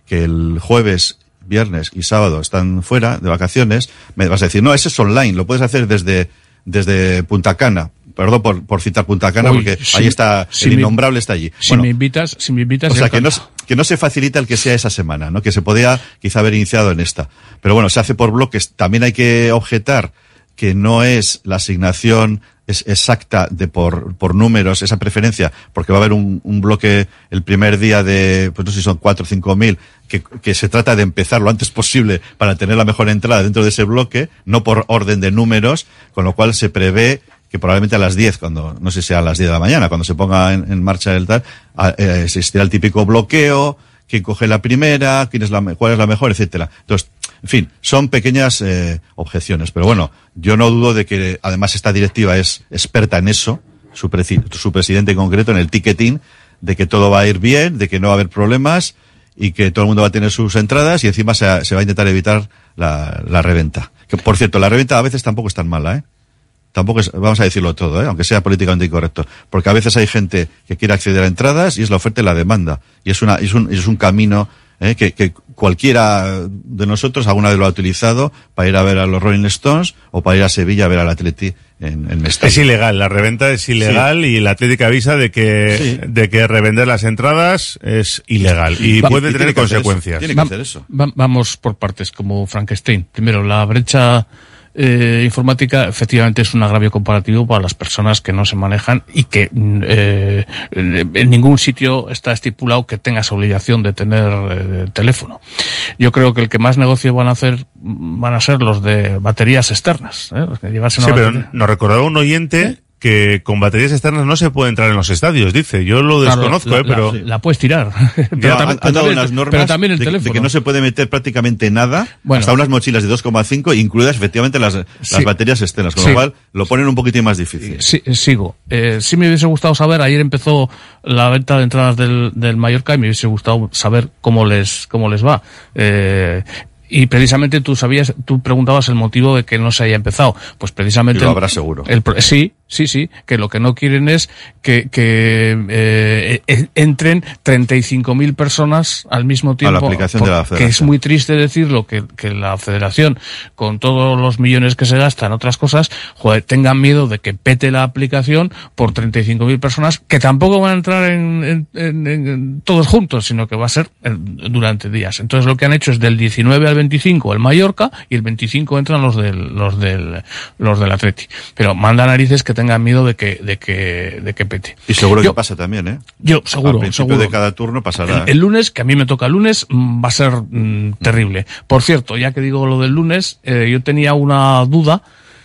que el jueves, viernes y sábado están fuera de vacaciones, me vas a decir, no, ese es online, lo puedes hacer desde, desde Punta Cana. Perdón por, por citar Punta Cana, Uy, porque si, ahí está, si el me, innombrable está allí. Si bueno, me invitas, si me invitas. O sea, que no, que no se facilita el que sea esa semana, ¿no? Que se podía quizá haber iniciado en esta. Pero bueno, se hace por bloques. También hay que objetar que no es la asignación es exacta de por, por números, esa preferencia, porque va a haber un, un bloque el primer día de, pues no sé si son cuatro o cinco mil, que, que se trata de empezar lo antes posible para tener la mejor entrada dentro de ese bloque, no por orden de números, con lo cual se prevé que probablemente a las diez, cuando, no sé si a las diez de la mañana, cuando se ponga en, en marcha el tal, eh, existirá el típico bloqueo, quién coge la primera, quién es la, cuál es la mejor, etcétera. Entonces, en fin, son pequeñas eh, objeciones, pero bueno, yo no dudo de que además esta directiva es experta en eso, su, presi- su presidente en concreto, en el ticketing, de que todo va a ir bien, de que no va a haber problemas y que todo el mundo va a tener sus entradas y encima se, se va a intentar evitar la, la reventa. Que, por cierto, la reventa a veces tampoco es tan mala, ¿eh? Tampoco es, vamos a decirlo todo, ¿eh? Aunque sea políticamente incorrecto, porque a veces hay gente que quiere acceder a entradas y es la oferta y la demanda, y es una es un es un camino ¿eh? que, que cualquiera de nosotros alguna vez lo ha utilizado para ir a ver a los Rolling Stones o para ir a Sevilla a ver al Atleti en, en Mestalla. Es ilegal, la reventa es ilegal, sí. Y el Atlético avisa de que sí. de que revender las entradas es ilegal y Va, puede y tener consecuencias. Tiene que hacer eso. Va, vamos por partes, como Frankenstein. Primero, la brecha Eh, informática efectivamente es un agravio comparativo para las personas que no se manejan y que eh, en ningún sitio está estipulado que tengas obligación de tener eh, teléfono. Yo creo que el que más negocio van a hacer van a ser los de baterías externas. ¿eh? Los que llevarse una sí, batería. Pero nos recordaba un oyente ¿Eh? que con baterías externas no se puede entrar en los estadios, dice. Yo lo desconozco, claro, la, eh, pero... La, la puedes tirar. pero, ya, también, han dado unas normas pero también el de, teléfono. de que no se puede meter prácticamente nada, bueno, hasta unas mochilas de dos coma cinco, incluidas efectivamente las, sí, las baterías externas, con sí. lo cual lo ponen un poquitín más difícil. Sí, sigo. Eh, sí me hubiese gustado saber, ayer empezó la venta de entradas del, del Mallorca y me hubiese gustado saber cómo les, cómo les va. Eh, Y precisamente tú sabías, tú preguntabas el motivo de que no se haya empezado. Pues precisamente... Y lo habrá seguro. El, sí, sí, sí, que lo que no quieren es que, que eh, entren treinta y cinco mil personas al mismo tiempo. A la aplicación de la federación. Que es muy triste decirlo, que, que la federación, con todos los millones que se gastan en otras cosas, joder, tengan miedo de que pete la aplicación por treinta y cinco mil personas, que tampoco van a entrar en, en, en, en todos juntos, sino que va a ser en, durante días. Entonces lo que han hecho es del diecinueve al veinticinco el Mallorca y el veinticinco entran los del los del los del Atleti, pero manda narices que tengan miedo de que de que de que pete. Y seguro yo, que pasa también, ¿eh? Yo seguro, al principio seguro. de cada turno pasará. El, el lunes, que a mí me toca el lunes, va a ser mm, terrible. Por cierto, ya que digo lo del lunes, eh, yo tenía una duda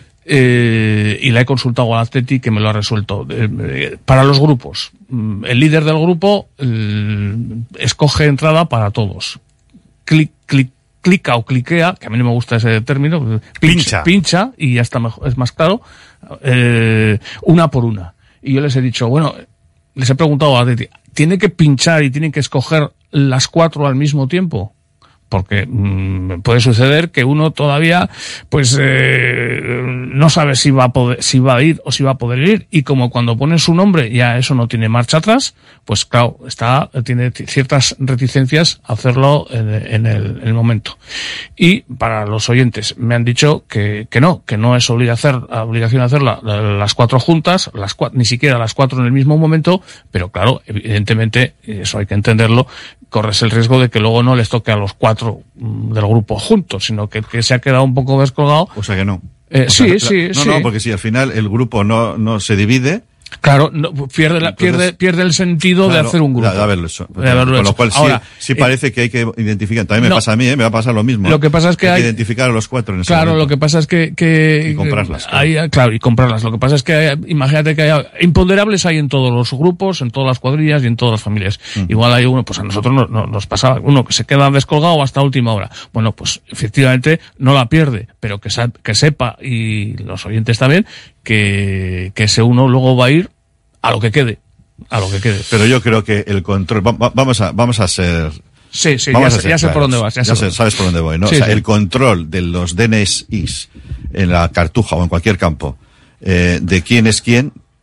eh, y la he consultado al Atleti, que me lo ha resuelto. Eh, eh, para los grupos, el líder del grupo eh, escoge entrada para todos. Clic, clic, clica o cliquea, que a mí no me gusta ese término, pincha, pincha y ya está mejor, es más claro, eh, una por una. Y yo les he dicho, bueno, les he preguntado a Atleti, ¿tiene que pinchar y tienen que escoger las cuatro al mismo tiempo? Porque mmm, puede suceder que uno todavía pues eh, no sabe si va a poder, si va a ir o si va a poder ir, y como cuando pone su nombre ya eso no tiene marcha atrás, pues claro, está tiene ciertas reticencias a hacerlo en, en, el, en el momento. Y para los oyentes me han dicho que, que no, que no es obligación, obligación hacer la, la, las cuatro juntas, las cuatro, ni siquiera las cuatro en el mismo momento, pero claro, evidentemente, eso hay que entenderlo, corres el riesgo de que luego no les toque a los cuatro del grupo juntos, sino que, que se ha quedado un poco descolgado. O sea que no. Eh, sí, sea, sí, no, sí. No, porque si al final el grupo no, no se divide. Claro, no, pierde, la, Entonces, pierde, pierde el sentido claro, de hacer un grupo. De haberlo hecho. De haberlo Con hecho. lo cual sí, Ahora, sí parece eh, que hay que identificar. También me no, pasa a mí, ¿eh? Me va a pasar lo mismo. Lo que pasa es que hay, hay que identificar a los cuatro en ese Claro, momento. lo que pasa es que... que y comprarlas. Claro. Hay, claro, y comprarlas. Lo que pasa es que hay, imagínate que hay imponderables hay en todos los grupos, en todas las cuadrillas y en todas las familias. Uh-huh. Igual hay uno, pues a nosotros nos, nos, nos pasaba, uno que se queda descolgado hasta última hora. Bueno, pues efectivamente no la pierde, pero que, sa- que sepa, y los oyentes también, que, que ese uno luego va a ir a lo que quede. A lo que quede. Pero yo creo que el control, va, va, vamos a, vamos a ser, Sí, sí, vamos ya, a sé, ya sé por dónde vas. Ya, ya sé, sé, sabes por dónde voy, ¿no? Sí, o sea, sí. el control de los D N Is en la Cartuja o en cualquier campo, eh, de quién es quién,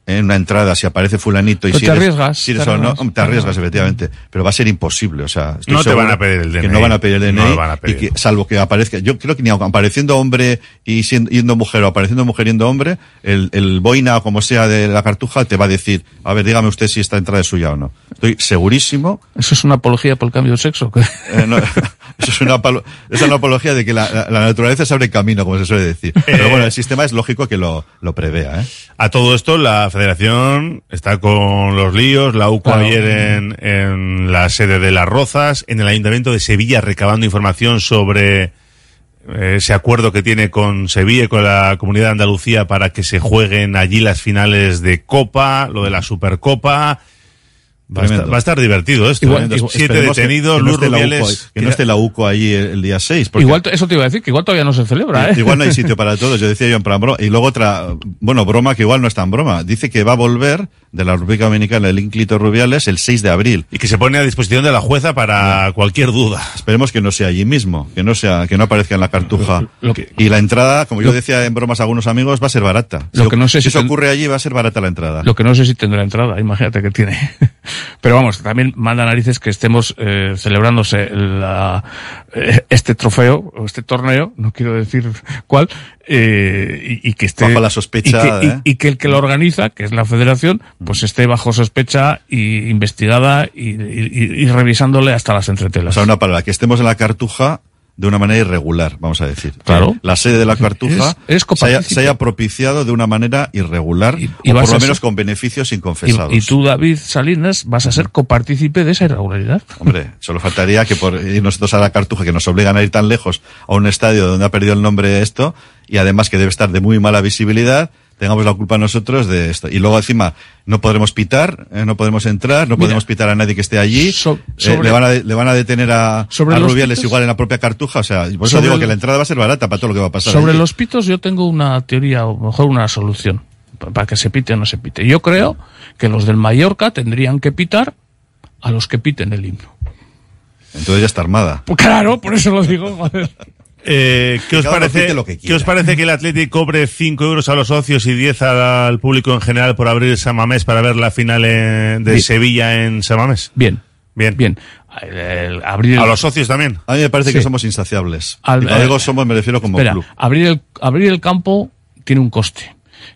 en una entrada, si aparece fulanito y Pero si te eres, arriesgas, si eres te o no, arriesgas. te arriesgas efectivamente, pero va a ser imposible, o sea, estoy No te seguro van a pedir el D N I. que no van a pedir el D N I, No lo van a pedir. y que, salvo que aparezca, yo creo que ni aun apareciendo hombre y siendo, yendo mujer o apareciendo mujer yendo hombre, el, el boina o como sea de la cartuja te va a decir, a ver, dígame usted si esta entrada es suya o no. Estoy segurísimo. ¿Eso es una apología por el cambio de sexo? Eh, no, eso es una, apolo- es una apología de que la, la, la naturaleza se abre camino, como se suele decir. Pero bueno, el sistema es lógico que lo, lo prevea, ¿eh? A todo esto, la federación está con los líos, la U C O Claro. ayer en, en la sede de Las Rozas, en el Ayuntamiento de Sevilla recabando información sobre eh, ese acuerdo que tiene con Sevilla y con la Comunidad de Andalucía para que se jueguen allí las finales de Copa, lo de la Supercopa. Va a, estar, va a estar divertido esto. Igual, ¿eh? igual, Siete esperemos que- detenidos, que no Luz esté la U C O Rubiales. ahí, que no esté la U C O ahí el, el día seis. Porque Igual, eso te iba a decir, que igual todavía no se celebra, ¿eh? igual no hay sitio para todos, yo decía yo en plan broma. Y luego otra, bueno, broma que igual no es tan broma. Dice que va a volver de la República Dominicana el Ínclito Rubiales el seis de abril. Y que se pone a disposición de la jueza para no. cualquier duda. Esperemos que no sea allí mismo, que no sea, que no aparezca en la cartuja. Lo que, y la entrada, como yo lo, decía en bromas a algunos amigos, va a ser barata. Lo si que no sé si, si eso ten... ocurre allí, va a ser barata la entrada. Lo que no sé si tendrá entrada, imagínate que tiene. Pero vamos, también manda narices que estemos eh, celebrándose la, eh, este trofeo, o este torneo, no quiero decir cuál, eh, y, y que esté... Bajo la sospecha, y que, ¿eh? y, y que el que lo organiza, que es la federación, pues esté bajo sospecha y investigada y, y, y revisándole hasta las entretelas. O sea, una palabra, que estemos en la cartuja de una manera irregular, vamos a decir. Claro. La sede de la cartuja es, es se, haya, se haya propiciado de una manera irregular, y, y o por lo menos ser, con beneficios inconfesados. Y, y tú, David Salinas, vas a ser copartícipe de esa irregularidad. Hombre, solo faltaría que por ir nosotros a la cartuja, que nos obligan a ir tan lejos a un estadio donde ha perdido el nombre esto, y además que debe estar de muy mala visibilidad, tengamos la culpa nosotros de esto. Y luego encima no podremos pitar, eh, no podemos entrar, no Mira, podemos pitar a nadie que esté allí. So, sobre, eh, le, van a de, le van a detener a, a Rubiales pitos, igual en la propia cartuja. O sea, por eso digo el, que la entrada va a ser barata para todo lo que va a pasar. Sobre allí. Los pitos yo tengo una teoría, o mejor una solución, para que se pite o no se pite. Yo creo que los del Mallorca tendrían que pitar a los que piten el himno. Entonces ya está armada. Pues claro, por eso lo digo, joder. Eh, ¿qué, os parece, que ¿Qué os parece que el Athletic cobre cinco euros a los socios y diez al público en general por abrir San Mamés para ver la final en, de Bien. Sevilla en San Mamés? Bien. Bien. Bien. El, el, abrir el... ¿A los socios también? A mí me parece sí. que somos insaciables. Al, y cuando digo somos me refiero como espera, club. Abrir el, abrir el campo tiene un coste.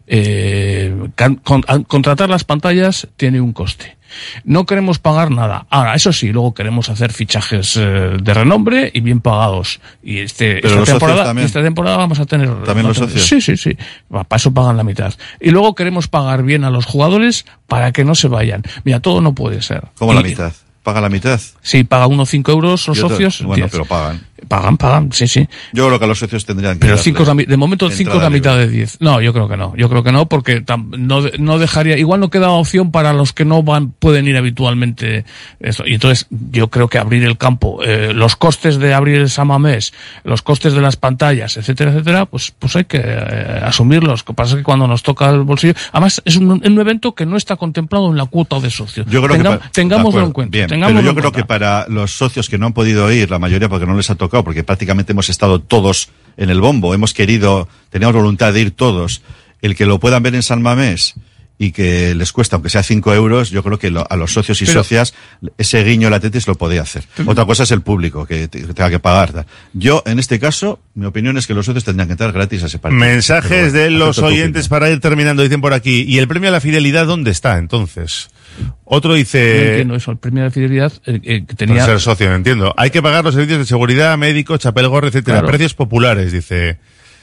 Eh, can, con, contratar las pantallas tiene un coste. No queremos pagar nada. Ahora, eso sí, luego queremos hacer fichajes eh, de renombre y bien pagados. Y este, Pero esta, temporada, esta temporada vamos a tener... ¿También los socios? Sí, sí, sí. Para eso pagan la mitad. Y luego queremos pagar bien a los jugadores para que no se vayan. Mira, todo no puede ser. ¿Cómo y, la mitad? ¿Paga la mitad? Sí, paga uno cinco euros los socios. Bueno, diez. Pero pagan. Pagan, pagan, sí, sí. Yo creo que a los socios tendrían que Pero cinco de momento cinco es la mitad de diez. No, yo creo que no. Yo creo que no, porque no, no dejaría, igual no queda opción para los que no van, pueden ir habitualmente. Eso. Y entonces, yo creo que abrir el campo, eh, los costes de abrir el San Mamés, los costes de las pantallas, etcétera, etcétera, pues, pues hay que eh, asumirlos. Lo que pasa es que cuando nos toca el bolsillo, además es un, un evento que no está contemplado en la cuota de socios. Yo creo Tengam, que pa, tengámoslo en cuenta. Bien, tengámoslo pero yo en creo cuenta. que para los socios que no han podido ir, la mayoría porque no les ha tocado, porque prácticamente hemos estado todos en el bombo, hemos querido, teníamos voluntad de ir todos, el que lo puedan ver en San Mamés y que les cuesta, aunque sea cinco euros, yo creo que lo, a los socios y pero, socias ese guiño el Atletis lo podía hacer. Pero, Otra cosa es el público, que, que tenga que pagar. Yo, en este caso, mi opinión es que los socios tendrían que entrar gratis a ese partido. Mensajes bueno, de los oyentes para ir terminando, dicen por aquí. ¿Y el premio a la fidelidad dónde está, entonces? Otro dice... No entiendo eso, el premio de fidelidad eh, eh, que tenía... Para ser socio, no entiendo. Hay que pagar los servicios de seguridad, médico, chapel gorro, etcétera. Claro. Precios populares, dice.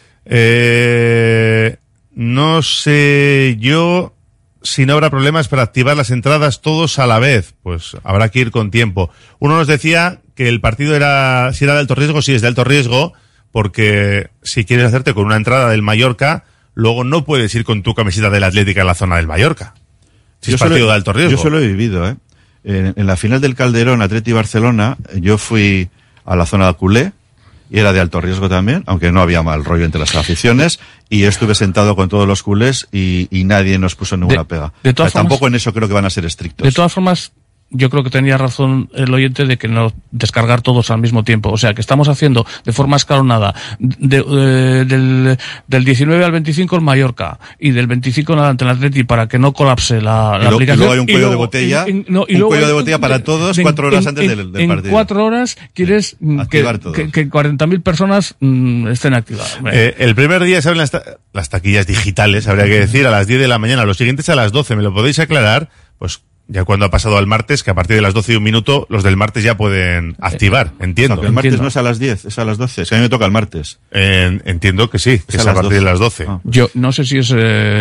Eh, no sé yo si no habrá problemas para activar las entradas todos a la vez. Pues habrá que ir con tiempo. Uno nos decía que el partido era, si era de alto riesgo, sí es de alto riesgo, porque si quieres hacerte con una entrada del Mallorca, luego no puedes ir con tu camiseta del Atlético en la zona del Mallorca. Si yo es partido solo, de alto riesgo. Yo solo he vivido, ¿eh? En, en la final del Calderón, Atleti Barcelona, yo fui a la zona de culé, y era de alto riesgo también, aunque no había mal rollo entre las aficiones, y estuve sentado con todos los culés y, y nadie nos puso ninguna de, pega. De todas o sea, formas, tampoco en eso creo que van a ser estrictos. De todas formas, yo creo que tenía razón el oyente de que no descargar todos al mismo tiempo. O sea, que estamos haciendo de forma escalonada de, de, del, del diecinueve al veinticinco el Mallorca y del veinticinco en adelante el Atleti para que no colapse la, la y lo, aplicación. Y luego hay un cuello luego, de botella, y, y, no, y un luego cuello hay, de botella para todos de, cuatro horas en, antes en, del, del en partido. En cuatro horas quieres que, que, que cuarenta mil personas mmm, estén activadas. Eh, el primer día se abren las, ta las taquillas digitales, habría que decir, a las diez de la mañana. Los siguientes a las doce. ¿Me lo podéis aclarar? Pues ya cuando ha pasado al martes, que a partir de las doce y un minuto, los del martes ya pueden activar, entiendo. No, que el martes entiendo. No es a las diez, es a las doce. Si a mí me toca el martes. Eh, entiendo que sí, que es, es a, a partir doce. De las doce. Ah. Yo no sé si es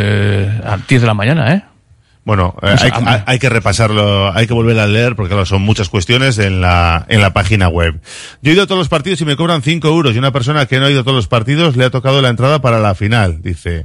eh, a diez de la mañana, ¿eh? Bueno, eh, hay, hay, hay que repasarlo, hay que volver a leer porque claro, son muchas cuestiones en la en la página web. Yo he ido a todos los partidos y me cobran cinco euros y una persona que no ha ido a todos los partidos le ha tocado la entrada para la final, dice.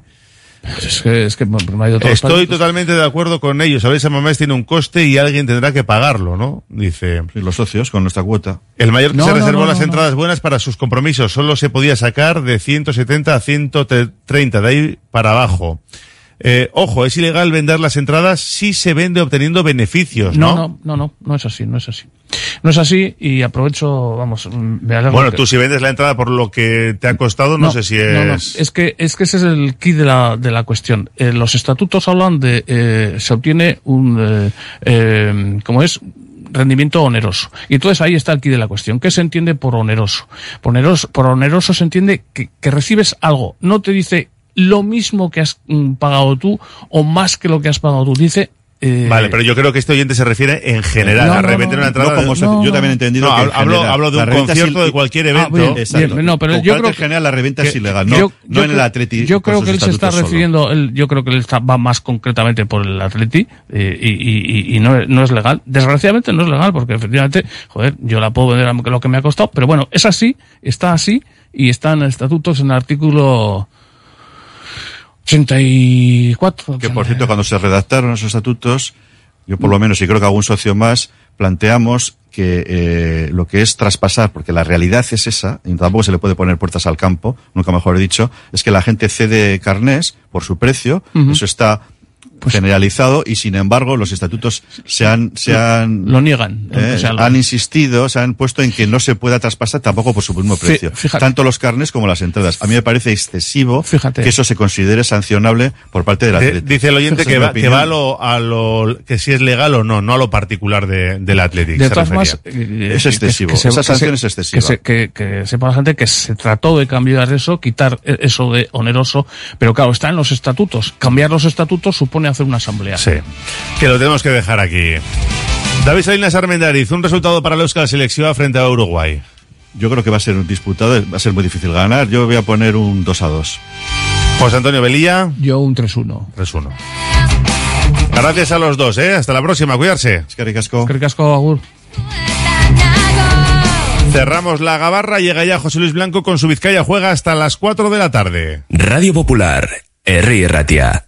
Es que, es que me ha ido todos Estoy los totalmente de acuerdo con ellos. A ver, esa mamés tiene un coste y alguien tendrá que pagarlo, ¿no? Dice. Sí, los socios con nuestra cuota. El mayor que no, se no, reservó no, las no, entradas no. buenas para sus compromisos. Solo se podía sacar de ciento setenta a ciento treinta, de ahí para abajo. Eh, ojo, es ilegal vender las entradas si se vende obteniendo beneficios, ¿no? No, no, no, no, no es así, no es así. No es así y aprovecho, vamos, me alegro. Bueno, que... tú si vendes la entrada por lo que te ha costado, no, no sé si es... No, no, es que, es que ese es el key de la, de la cuestión. Eh, los estatutos hablan de, eh, se obtiene un, eh, eh, ¿cómo es? Rendimiento oneroso. Y entonces ahí está el quid de la cuestión. ¿Qué se entiende por oneroso? Por oneroso, por oneroso se entiende que, que recibes algo. No te dice lo mismo que has mm, pagado tú o más que lo que has pagado tú. Dice... Eh... Vale, pero yo creo que este oyente se refiere en general no, a no, revender no, una entrada. No, como de... no, yo también he entendido no, que hablo, general, hablo de un concierto es de cualquier evento. Ah, bien, exacto. Bien, no, pero con yo creo que general la reventa que, es ilegal, no, yo, no yo en el Atleti. Yo creo que él se está solo. refiriendo, él, yo creo que él está, va más concretamente por el Atleti eh, y, y, y, y no, no es legal. Desgraciadamente no es legal porque efectivamente, joder, yo la puedo vender a lo que me ha costado, pero bueno, es así, está así y está en estatutos en el artículo ochenta y cuatro. Que por cierto, cuando se redactaron esos estatutos, yo por lo menos, y creo que algún socio más, planteamos que eh, lo que es traspasar, porque la realidad es esa, y tampoco se le puede poner puertas al campo, nunca mejor dicho, es que la gente cede carnés por su precio, uh-huh. Eso está pues, generalizado y sin embargo los estatutos se han se han lo niegan eh, o sea, han insistido, se han puesto en que no se pueda traspasar tampoco por su mismo precio, fíjate, tanto los carnés como las entradas. A mí me parece excesivo fíjate. Que eso se considere sancionable por parte de la Atleti. Dice el oyente que va, que va a lo, a lo que si es legal o no, no a lo particular de, del Athletic. De todas formas, eh, es excesivo. Que se, esa sanción que es excesiva. Que, se, que, que sepa la gente que se trató de cambiar eso, quitar eso de oneroso, pero claro, está en los estatutos. Cambiar los estatutos supone hacer una asamblea. Sí, que lo tenemos que dejar aquí. David Salinas Armendariz, un resultado para la Euskal Selección frente a Uruguay. Yo creo que va a ser un disputado, va a ser muy difícil ganar. Yo voy a poner un dos a dos. José Antonio Velilla. Yo un tres uno. tres uno. Gracias a los dos, ¿eh? Hasta la próxima, cuidarse. Es que ricasco. Es que ricasco, agur. Cerramos la gabarra, llega ya José Luis Blanco con su Vizcaya Juega hasta las cuatro de la tarde. Radio Popular, Herri Ratia.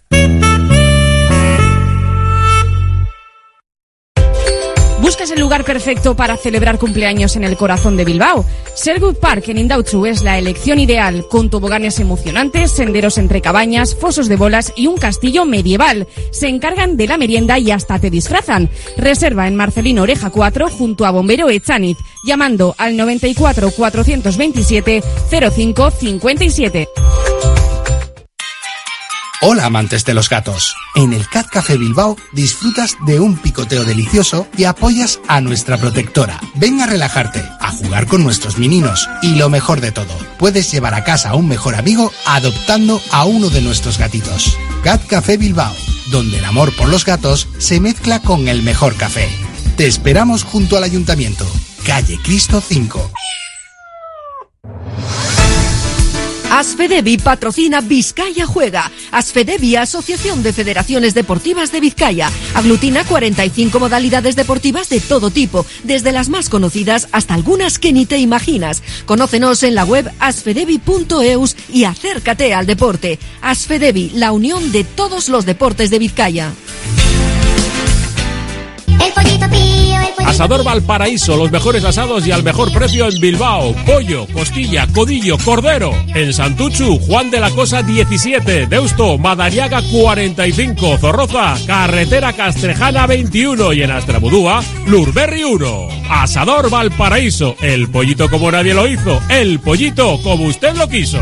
¿Buscas el lugar perfecto para celebrar cumpleaños en el corazón de Bilbao? Sherwood Park en Indautxu es la elección ideal, con toboganes emocionantes, senderos entre cabañas, fosos de bolas y un castillo medieval. Se encargan de la merienda y hasta te disfrazan. Reserva en Marcelino Oreja cuatro junto a Bombero Echaniz, llamando al noventa y cuatro, cuatrocientos veintisiete, cero cinco cincuenta y siete. Hola amantes de los gatos. En el Cat Café Bilbao disfrutas de un picoteo delicioso y apoyas a nuestra protectora. Ven a relajarte, a jugar con nuestros meninos y lo mejor de todo, puedes llevar a casa a un mejor amigo adoptando a uno de nuestros gatitos. Cat Café Bilbao, donde el amor por los gatos se mezcla con el mejor café. Te esperamos junto al Ayuntamiento, calle Cristo cinco. Asfedevi patrocina Vizcaya Juega. Asfedevi, Asociación de Federaciones Deportivas de Vizcaya, aglutina cuarenta y cinco modalidades deportivas de todo tipo, desde las más conocidas hasta algunas que ni te imaginas. Conócenos en la web asfedevi punto eus y acércate al deporte. Asfedevi, la unión de todos los deportes de Vizcaya. El pollito pío, el pollito Asador Valparaíso, los mejores asados y al mejor precio en Bilbao. Pollo, costilla, codillo, cordero. En Santuchu, Juan de la Cosa diecisiete. Deusto, Madariaga cuarenta y cinco. Zorroza, Carretera Castrejana veintiuno. Y en Astrabudúa, Lurberri uno. Asador Valparaíso, el pollito como nadie lo hizo, el pollito como usted lo quiso.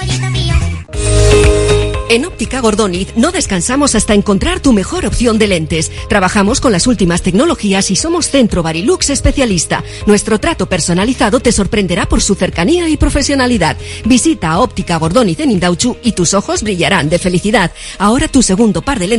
En Óptica Gordoniz no descansamos hasta encontrar tu mejor opción de lentes. Trabajamos con las últimas tecnologías y somos Centro Barilux especialista. Nuestro trato personalizado te sorprenderá por su cercanía y profesionalidad. Visita a Óptica Gordoniz en Indautxu y tus ojos brillarán de felicidad. Ahora tu segundo par de lentes